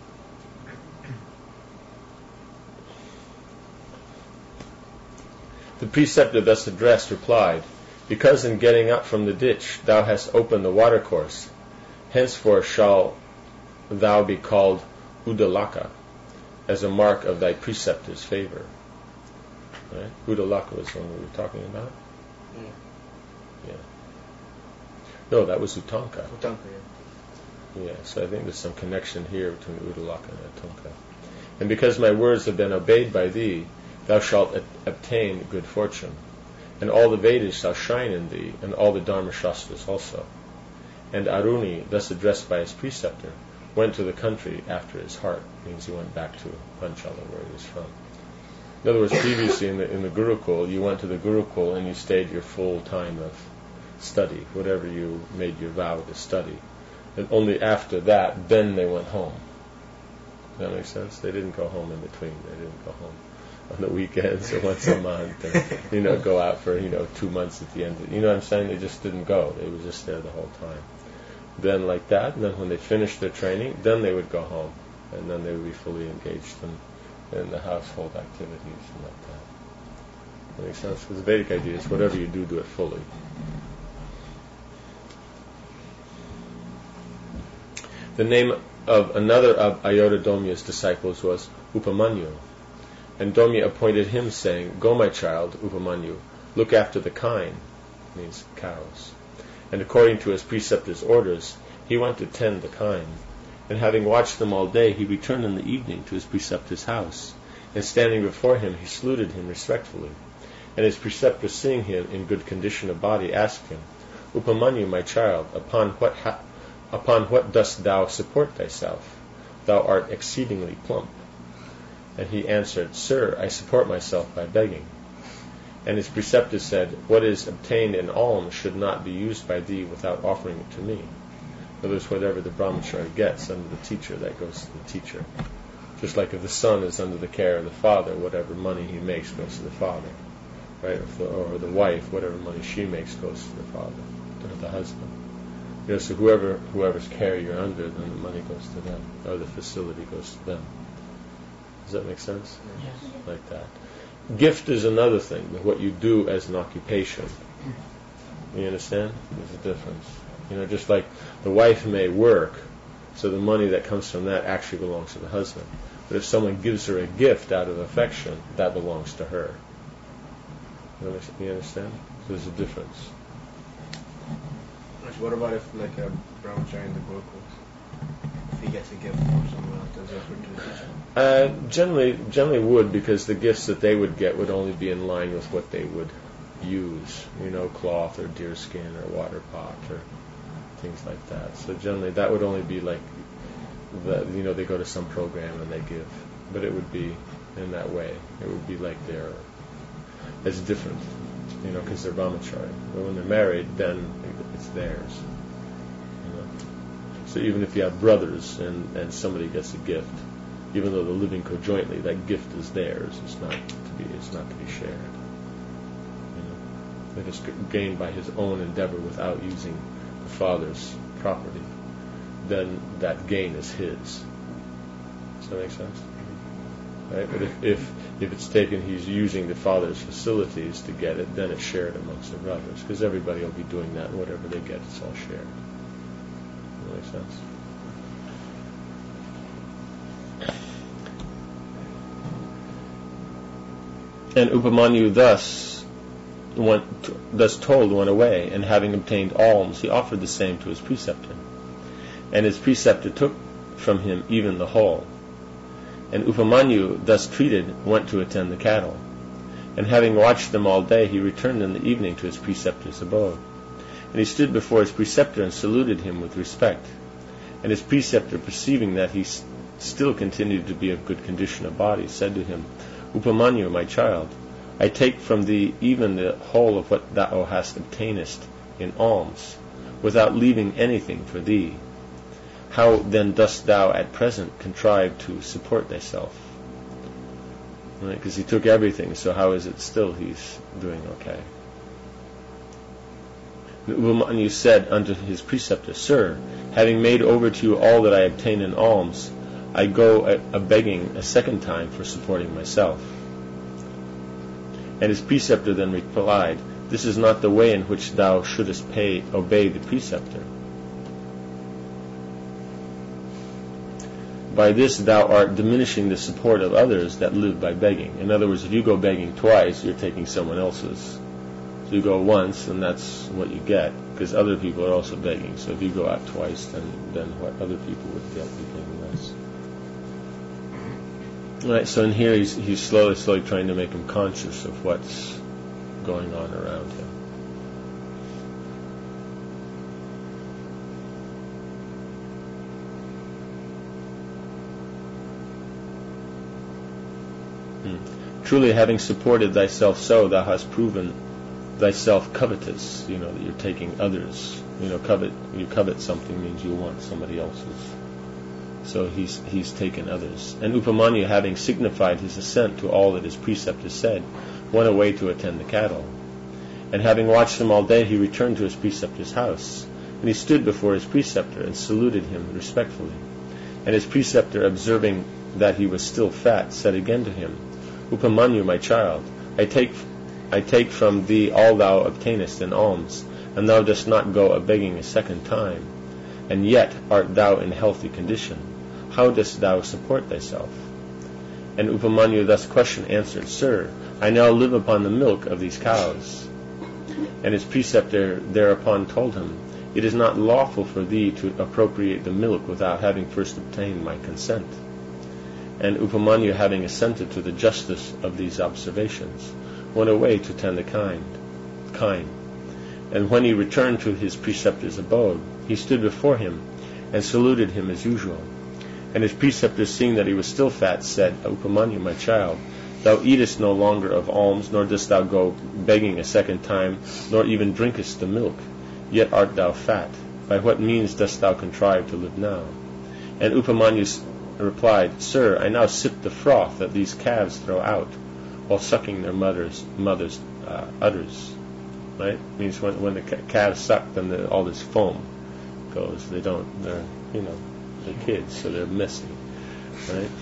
The preceptor thus addressed replied, "Because in getting up from the ditch thou hast opened the watercourse, henceforth shall thou be called Udalaka, as a mark of thy preceptor's favor." Right? Udalaka was the one we were talking about? Yeah. Yeah. No, that was Utanka. Utanka, yeah. Yeah, so I think there's some connection here between Udalaka and Utanka. "And because my words have been obeyed by thee, thou shalt a- obtain good fortune, and all the Vedas shall shine in thee, and all the Dharma Shastras also." And Aruni, thus addressed by his preceptor, went to the country after his heart. Means he went back to Panchala, where he was from. In other words, previously in the, in the Gurukul, you went to the Gurukul and you stayed your full time of study, whatever you made your vow to study. And only after that, then they went home. Does that make sense? They didn't go home in between. They didn't go home on the weekends or once a month, or, you know, go out for, you know, two months at the end. Of, you know what I'm saying? They just didn't go. They were just there the whole time. Then like that, and then when they finished their training, then they would go home, and then they would be fully engaged in, in the household activities and like that. That makes sense? Because the Vedic idea is whatever you do, do it fully. The name of another of Ayodhya Domya's disciples was Upamanyu. And Domya appointed him, saying, "Go, my child, Upamanyu, look after the kine," means cows. And according to his preceptor's orders, he went to tend the kine. And having watched them all day, he returned in the evening to his preceptor's house. And standing before him, he saluted him respectfully. And his preceptor, seeing him in good condition of body, asked him, "Upamanyu, my child, upon what ha- upon what dost thou support thyself? Thou art exceedingly plump." And he answered, "Sir, I support myself by begging." And his preceptor said, "What is obtained in alms should not be used by thee without offering it to me." In other words, whatever the brahmachari gets under the teacher, that goes to the teacher. Just like if the son is under the care of the father, whatever money he makes goes to the father. Right? If the, or the wife, whatever money she makes goes to the father, or the husband. You know, so whoever whoever's care you're under, then the money goes to them, or the facility goes to them. Does that make sense? Yes. Like that. Gift is another thing, what you do as an occupation. You understand? There's a difference. You know, just like the wife may work, so the money that comes from that actually belongs to the husband. But if someone gives her a gift out of affection, that belongs to her. You understand? So there's a difference. What about if, like, a brahmachari in the Gurukul, if he gets a gift from someone else, does he offer it to the teacher? Uh, generally, generally would, because the gifts that they would get would only be in line with what they would use. You know, cloth or deer skin or water pot or things like that. So generally, that would only be like, the, you know, they go to some program and they give, but it would be in that way. It would be like they're, it's different, you know, because they're brahmachari. But when they're married, then it's theirs. You know? So even if you have brothers and, and somebody gets a gift, even though they're living conjointly, that gift is theirs. It's not to be. It's not to be shared. You know? It is gained by his own endeavor without using the father's property. Then that gain is his. Does that make sense? Right? But if, if if it's taken, he's using the father's facilities to get it, then it's shared amongst the brothers, because everybody will be doing that. Whatever they get, it's all shared. Does that make sense? And Upamanyu thus went, thus told, went away, and having obtained alms, he offered the same to his preceptor. And his preceptor took from him even the whole. And Upamanyu, thus treated, went to attend the cattle. And having watched them all day, he returned in the evening to his preceptor's abode. And he stood before his preceptor and saluted him with respect. And his preceptor, perceiving that he s- still continued to be of good condition of body, said to him, "Upamanyu, my child, I take from thee even the whole of what thou hast obtainest in alms, without leaving anything for thee. How then dost thou at present contrive to support thyself?" Right? Because he took everything, so how is it still he's doing okay? Upamanyu said unto his preceptor, "Sir, having made over to you all that I obtain in alms, I go a, a begging a second time for supporting myself." And his preceptor then replied, "This is not the way in which thou shouldest pay, obey the preceptor. By this thou art diminishing the support of others that live by begging." In other words, if you go begging twice, you're taking someone else's. So you go once, and that's what you get, because other people are also begging. So if you go out twice, then, then what other people would get, you get less. Right, so in here he's, he's slowly, slowly trying to make him conscious of what's going on around him. Hmm. Truly, having supported thyself so, thou hast proven thyself covetous, you know, that you're taking others' You know, covet you covet something means you want somebody else's. So he's he's taken others. And Upamanyu, having signified his assent to all that his preceptor said, went away to attend the cattle. And having watched them all day, he returned to his preceptor's house. And he stood before his preceptor and saluted him respectfully. And his preceptor, observing that he was still fat, said again to him, Upamanyu, my child, I take I take from thee all thou obtainest in alms, and thou dost not go a-begging a second time, and yet art thou in healthy condition. How dost thou support thyself? And Upamanyu thus question answered, Sir, I now live upon the milk of these cows. And his preceptor thereupon told him, It is not lawful for thee to appropriate the milk without having first obtained my consent. And Upamanyu, having assented to the justice of these observations, went away to tend the kind, kine. And when he returned to his preceptor's abode, he stood before him and saluted him as usual. And his preceptor, seeing that he was still fat, said, Upamanyu, my child, thou eatest no longer of alms, nor dost thou go begging a second time, nor even drinkest the milk, yet art thou fat. By what means dost thou contrive to live now? And Upamanyu replied, Sir, I now sip the froth that these calves throw out, while sucking their mother's mother's uh, udders. Right? Means when when the calves suck, then the, all this foam goes. They don't. They're you know they're kids, so they're messy. Right?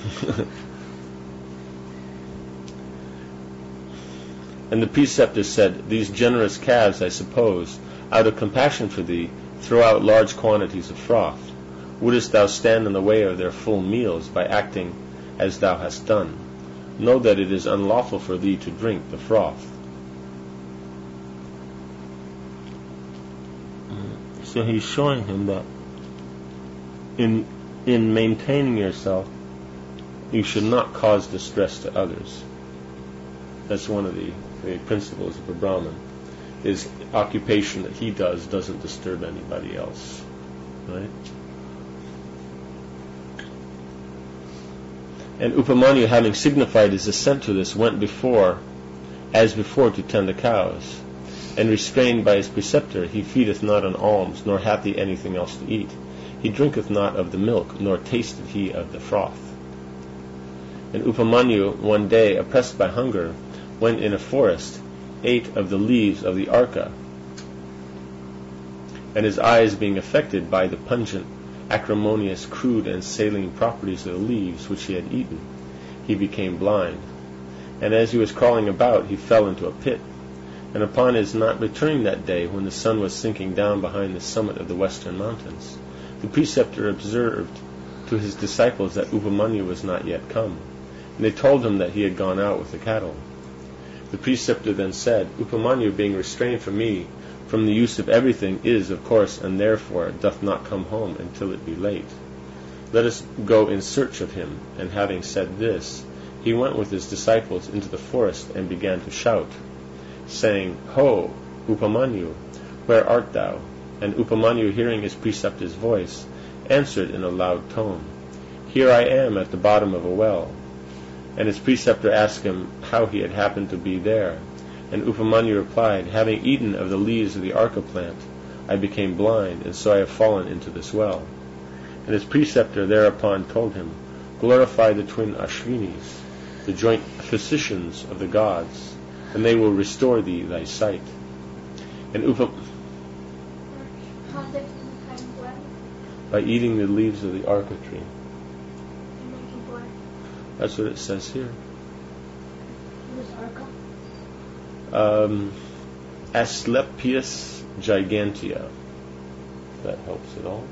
And the preceptor said, These generous calves, I suppose, out of compassion for thee, throw out large quantities of froth. Wouldest thou stand in the way of their full meals by acting as thou hast done? Know that it is unlawful for thee to drink the froth. So he's showing him that in in maintaining yourself, you should not cause distress to others. That's one of the, the principles of a Brahmin. His occupation that he does doesn't disturb anybody else. Right? And Upamanyu, having signified his assent to this, went before, as before, to tend the cows. And restrained by his preceptor, he feedeth not on alms, nor hath he anything else to eat. He drinketh not of the milk, nor tasted he of the froth. And Upamanyu, one day, oppressed by hunger, went in a forest, ate of the leaves of the arka, and his eyes being affected by the pungent, acrimonious, crude, and saline properties of the leaves which he had eaten, he became blind. And as he was crawling about, he fell into a pit. And upon his not returning that day, when the sun was sinking down behind the summit of the western mountains, the preceptor observed to his disciples that Upamanyu was not yet come, and they told him that he had gone out with the cattle. The preceptor then said, Upamanyu, being restrained from me, from the use of everything, is, of course, and therefore doth not come home until it be late. Let us go in search of him. And having said this, he went with his disciples into the forest and began to shout, saying, Ho, Upamanyu, where art thou? And Upamanyu, hearing his preceptor's voice, answered in a loud tone, Here I am at the bottom of a well. And his preceptor asked him how he had happened to be there. And Upamanyu replied, Having eaten of the leaves of the arka plant, I became blind, and so I have fallen into this well. And his preceptor thereupon told him, Glorify the twin Ashvinis, the joint physicians of the gods, and they will restore thee thy sight. And Upa, by eating the leaves of the arka tree. That's what it says here. Um, Asclepius gigantea. If that helps at all.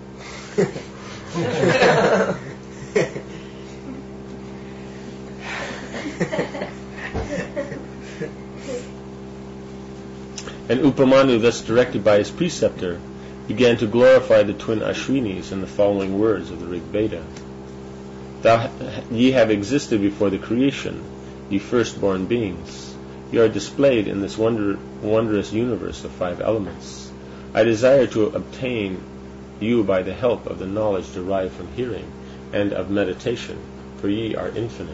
And Upamanyu, thus directed by his preceptor, began to glorify the twin Ashvinis in the following words of the Rig Veda. Thou, ye have existed before the creation, ye firstborn beings. You are displayed in this wonder, wondrous universe of five elements. I desire to obtain you by the help of the knowledge derived from hearing and of meditation, for ye are infinite.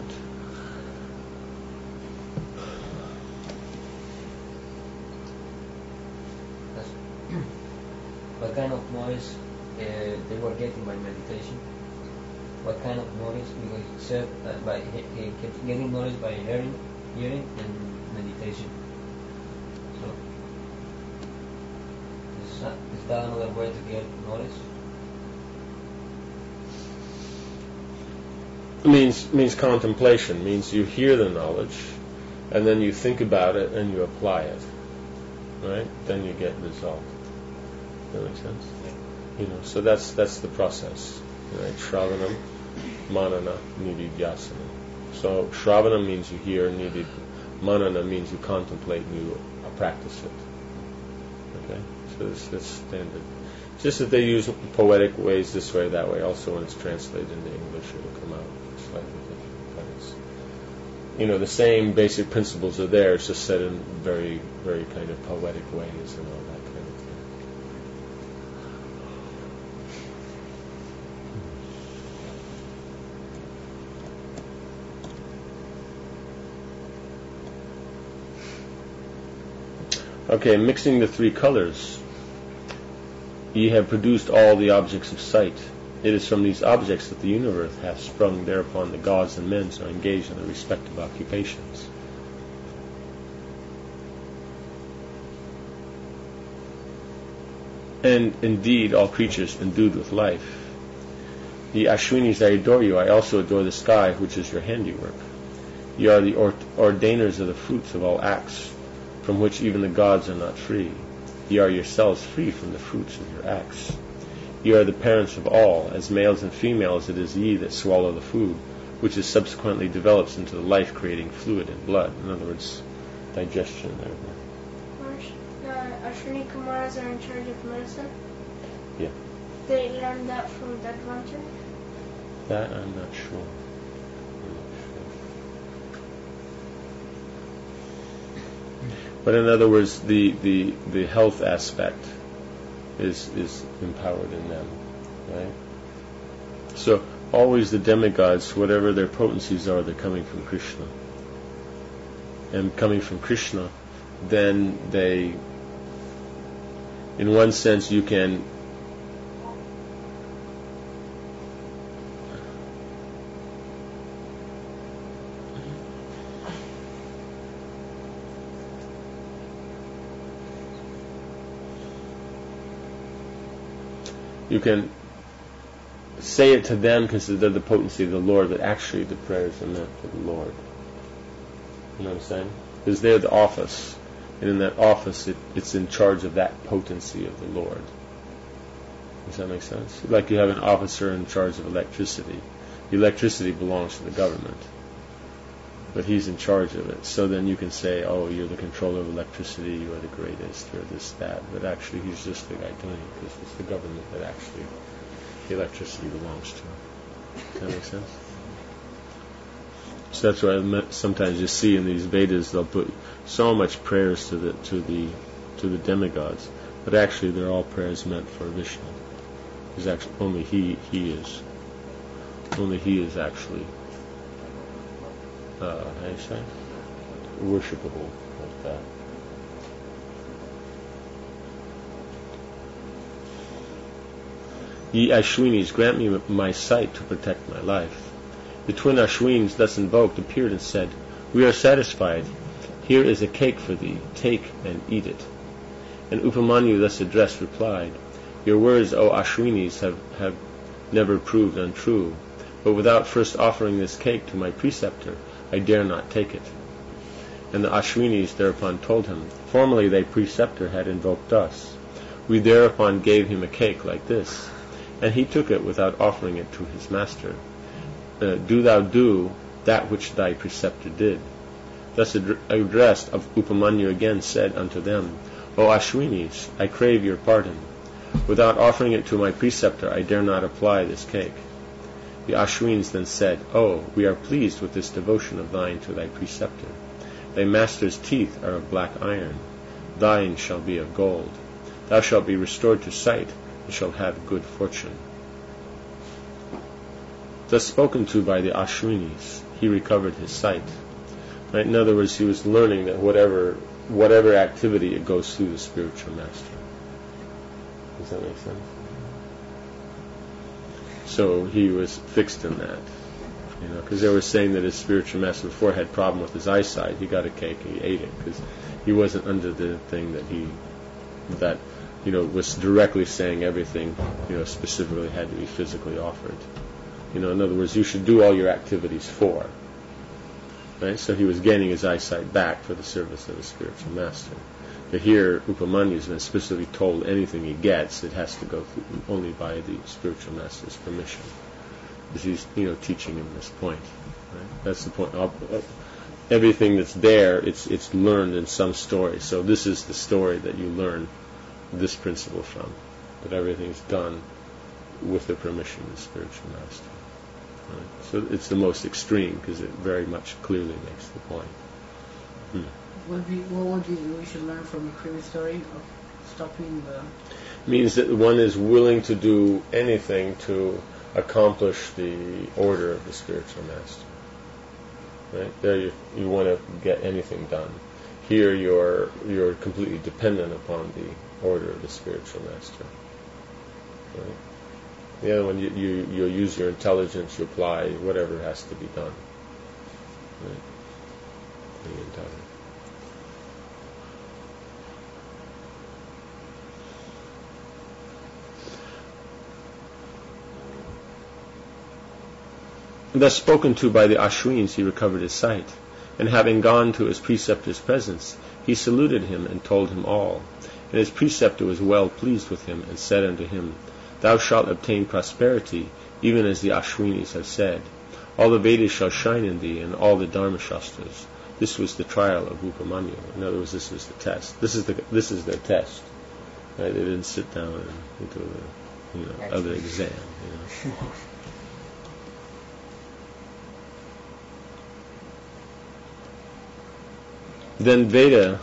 what kind of knowledge uh, they were getting by meditation. What kind of knowledge? Because it said that by he, he kept getting knowledge by hearing, hearing and meditation. So, is that, is that another way to get knowledge? It means means contemplation. Means you hear the knowledge, and then you think about it and you apply it. Right? Then you get result. That makes sense. You know. So that's that's the process. Right? Shravanam, manana, nididhyasana. So shravana means you hear, nidid, manana means you contemplate and you uh, practice it. Okay? So this is standard. Just that they use poetic ways this way, that way. Also when it's translated into English, it'll come out slightly different. But it's, you know, the same basic principles are there. It's just said in very, very kind of poetic ways and all that kind of thing. Okay, mixing the three colors. Ye have produced all the objects of sight. It is from these objects that the universe hath sprung. Thereupon the gods and men are engaged in their respective occupations. And indeed, all creatures endued with life. Ye Ashwinis, I adore you. I also adore the sky, which is your handiwork. Ye are the or- ordainers of the fruits of all acts, from which even the gods are not free. Ye are yourselves free from the fruits of your acts. Ye are the parents of all. As males and females, it is ye that swallow the food, which is subsequently develops into the life-creating fluid in blood. In other words, digestion. The Ashwini Kumaras are in charge of medicine? Yeah. They learned that from Dadvanta? That I'm not sure. But in other words, the, the, the health aspect is is empowered in them, right? So always the demigods, whatever their potencies are, they're coming from Krishna. And coming from Krishna, then they, in one sense, you can You can say it to them because they're the potency of the Lord, but actually the prayers are meant for the Lord. You know what I'm saying? Because they're the office, and in that office it, it's in charge of that potency of the Lord. Does that make sense? Like you have an officer in charge of electricity. The electricity belongs to the government, but he's in charge of it. So then you can say, oh, you're the controller of electricity, you are the greatest, or this, that. But actually he's just the guy doing it because it's the government that actually the electricity belongs to. Does that make sense? So that's why sometimes you see in these Vedas they'll put so much prayers to the to the to the demigods, but actually they're all prayers meant for Vishnu. Because actually only he he is only he is actually Uh, how do you say? Worshipable like that. Ye Ashwinis, grant me my sight to protect my life. The twin Ashwins, thus invoked, appeared and said, We are satisfied. Here is a cake for thee. Take and eat it. And Upamanyu, thus addressed, replied, Your words, O Ashwinis, have, have never proved untrue. But without first offering this cake to my preceptor, I dare not take it. And the Ashwinis thereupon told him, Formerly thy preceptor had invoked us. We thereupon gave him a cake like this, and he took it without offering it to his master. Uh, do thou do that which thy preceptor did. Thus ad- addressed, of Upamanyu again said unto them, O Ashwinis, I crave your pardon. Without offering it to my preceptor, I dare not apply this cake. The Ashwins then said, Oh, we are pleased with this devotion of thine to thy preceptor. Thy master's teeth are of black iron. Thine shall be of gold. Thou shalt be restored to sight, and shalt have good fortune. Thus spoken to by the Ashwinis, he recovered his sight. Right? In other words, he was learning that whatever whatever activity, it goes through the spiritual master. Does that make sense? So he was fixed in that, you know, because they were saying that his spiritual master before had problem with his eyesight. He got a cake, he ate it, because he wasn't under the thing that he, that, you know, was directly saying everything, you know, specifically had to be physically offered. You know, in other words, you should do all your activities for. Right? So he was gaining his eyesight back for the service of his spiritual master. But here, Upamanyu has been specifically told anything he gets, it has to go through, only by the spiritual master's permission. Because he's, you know, teaching him this point. Right? That's the point. Uh, uh, everything that's there, it's it's learned in some story. So this is the story that you learn this principle from. That everything's done with the permission of the spiritual master. Right? So it's the most extreme because it very much clearly makes the point. Hmm. What, we, what would we, we should learn from the previous story of stopping the... Means that one is willing to do anything to accomplish the order of the spiritual master. Right? There you, you want to get anything done. Here you're you're completely dependent upon the order of the spiritual master. Right? The other one, you, you, you'll use your intelligence, you apply whatever has to be done. Right? The intelligence. Thus spoken to by the Ashwins, he recovered his sight, and having gone to his preceptor's presence, he saluted him and told him all. And his preceptor was well pleased with him, and said unto him, Thou shalt obtain prosperity, even as the Ashwinis have said. All the Vedas shall shine in thee, and all the Dharma-shastras. This was the trial of Upamanyu. In other words, this was the test. This is the this is their test. Right? They didn't sit down and do the you know, other exam. You know. Then Veda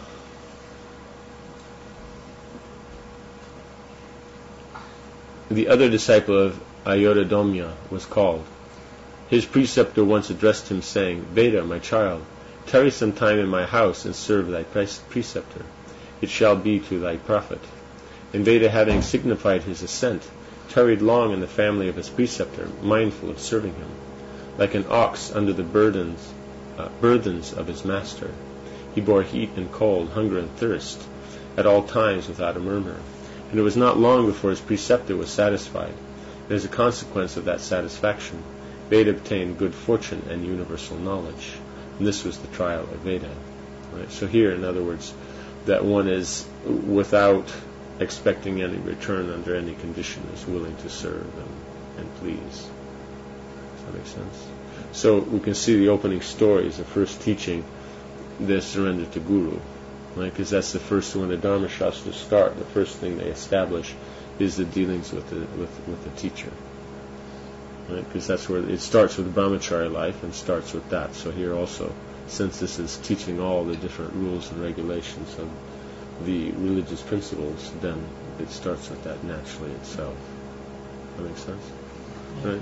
the other disciple of Ayodhya was called. His preceptor once addressed him, saying, Veda, my child, tarry some time in my house and serve thy preceptor. It shall be to thy profit. And Veda, having signified his assent, tarried long in the family of his preceptor, mindful of serving him, like an ox under the burdens, uh, burthens of his master. He bore heat and cold, hunger and thirst, at all times without a murmur. And it was not long before his preceptor was satisfied. And as a consequence of that satisfaction, Veda obtained good fortune and universal knowledge. And this was the trial of Veda. Right? So here, in other words, that one is, without expecting any return under any condition, is willing to serve and, and please. Does that make sense? So we can see the opening story is the first teaching, their surrender to Guru. Right? Because that's the first, when the Dharma Shastras start, the first thing they establish is the dealings with the with, with the teacher. Right? Because that's where it starts with brahmachari life and starts with that. So here also, since this is teaching all the different rules and regulations of the religious principles, then it starts with that naturally itself. That makes sense? Right?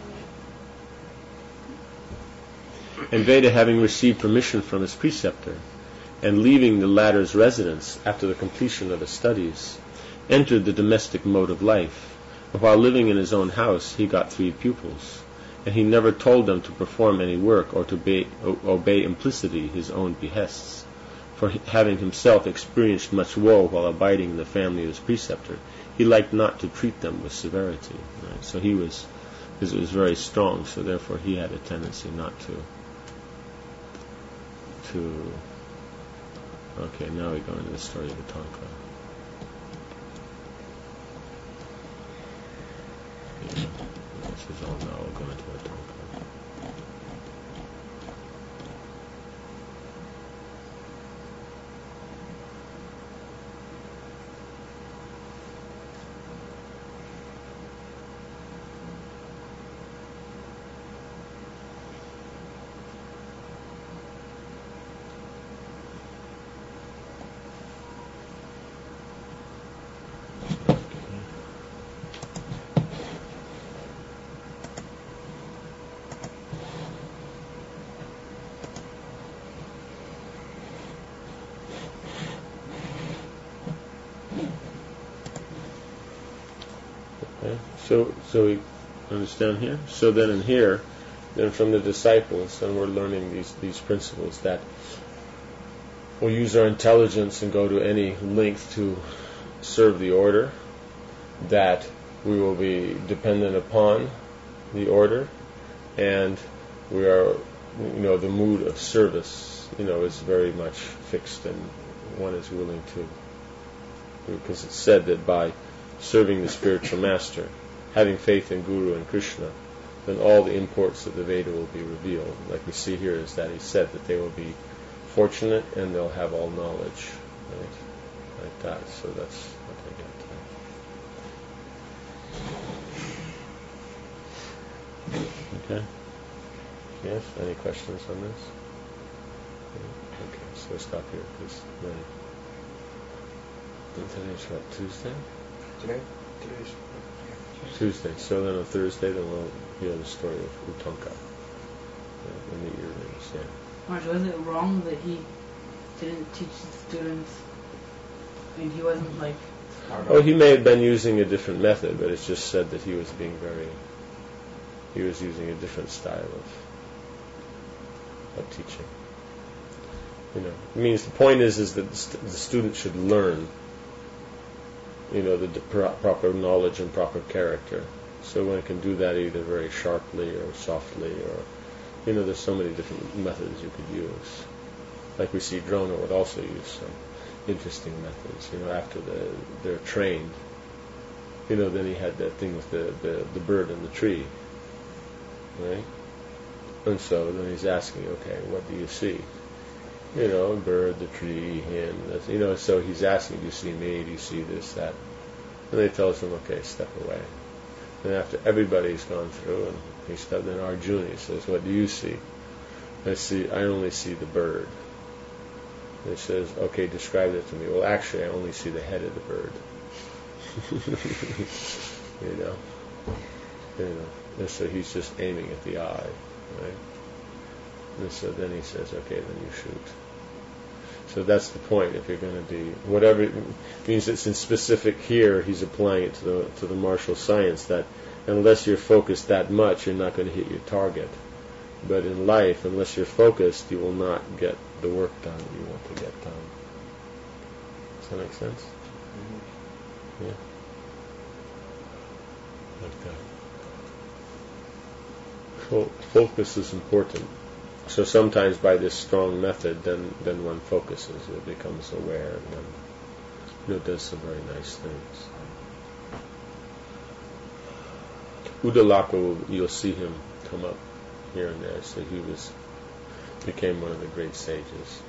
And Veda, having received permission from his preceptor, and leaving the latter's residence after the completion of his studies, entered the domestic mode of life. But while living in his own house, he got three pupils, and he never told them to perform any work or to obey, obey implicitly his own behests. For having himself experienced much woe while abiding in the family of his preceptor, he liked not to treat them with severity. Right? So he was, because it was very strong, so therefore he had a tendency not to, to, okay, now we go into the story of the Tanka. Yeah, this is all now, we'll go into the Tanka. Okay. So, so we understand here. So then in here, then from the disciples, and we're learning these these principles that we'll use our intelligence and go to any length to serve the order, that we will be dependent upon the order, and we are, you know, the mood of service, you know, is very much fixed, and one is willing to, because it's said that by serving the spiritual master, having faith in Guru and Krishna, then all the imports of the Veda will be revealed. Like we see here is that he said that they will be fortunate and they'll have all knowledge, right? Like that. So that's what I get. Okay. Yes. Any questions on this? Okay. So we'll stop here, please. Today's what? Tuesday. Today. Today's. Tuesday. So then on Thursday, then we'll hear the story of Utanka uh, in the earrings. Yeah. Marge, was it wrong that he didn't teach the students? I mean, he wasn't like. Oh, he may have been using a different method, but it's just said that he was being very. He was using a different style of of teaching. You know, it means the point is is that the, st- the student should learn. You know, the pro- proper knowledge and proper character. So one can do that either very sharply or softly, or, you know, there's so many different methods you could use. Like we see Drona would also use some interesting methods, you know, after the, they're trained. You know, then he had that thing with the, the, the bird and the tree, right? And so then he's asking, okay, what do you see? You know, bird, the tree, him, that's, you know, so he's asking, do you see me, do you see this, that? And they tells him, okay, step away. And after everybody's gone through, and he stepped, then Arjuna, he says, what do you see? I see, I only see the bird. And he says, okay, describe it to me. Well, actually, I only see the head of the bird. you know, you know. And so he's just aiming at the eye, right? And so then he says, okay, then you shoot. So that's the point. If you're going to be whatever it means, it's in specific here. He's applying it to the to the martial science that unless you're focused that much, you're not going to hit your target. But in life, unless you're focused, you will not get the work done you want to get done. Does that make sense? Mm-hmm. Yeah. Like that. So focus is important. So sometimes by this strong method, then, then one focuses, it becomes aware, and then, you know, does some very nice things. Udalaka, you'll see him come up here and there. So he was became one of the great sages.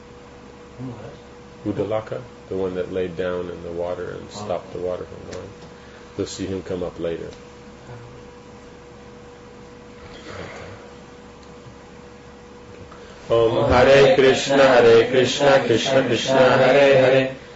What? Udalaka, the one that laid down in the water and stopped oh. the water from going. You'll see him come up later. Om Hare Krishna, Hare Krishna, Krishna Krishna, Hare Hare,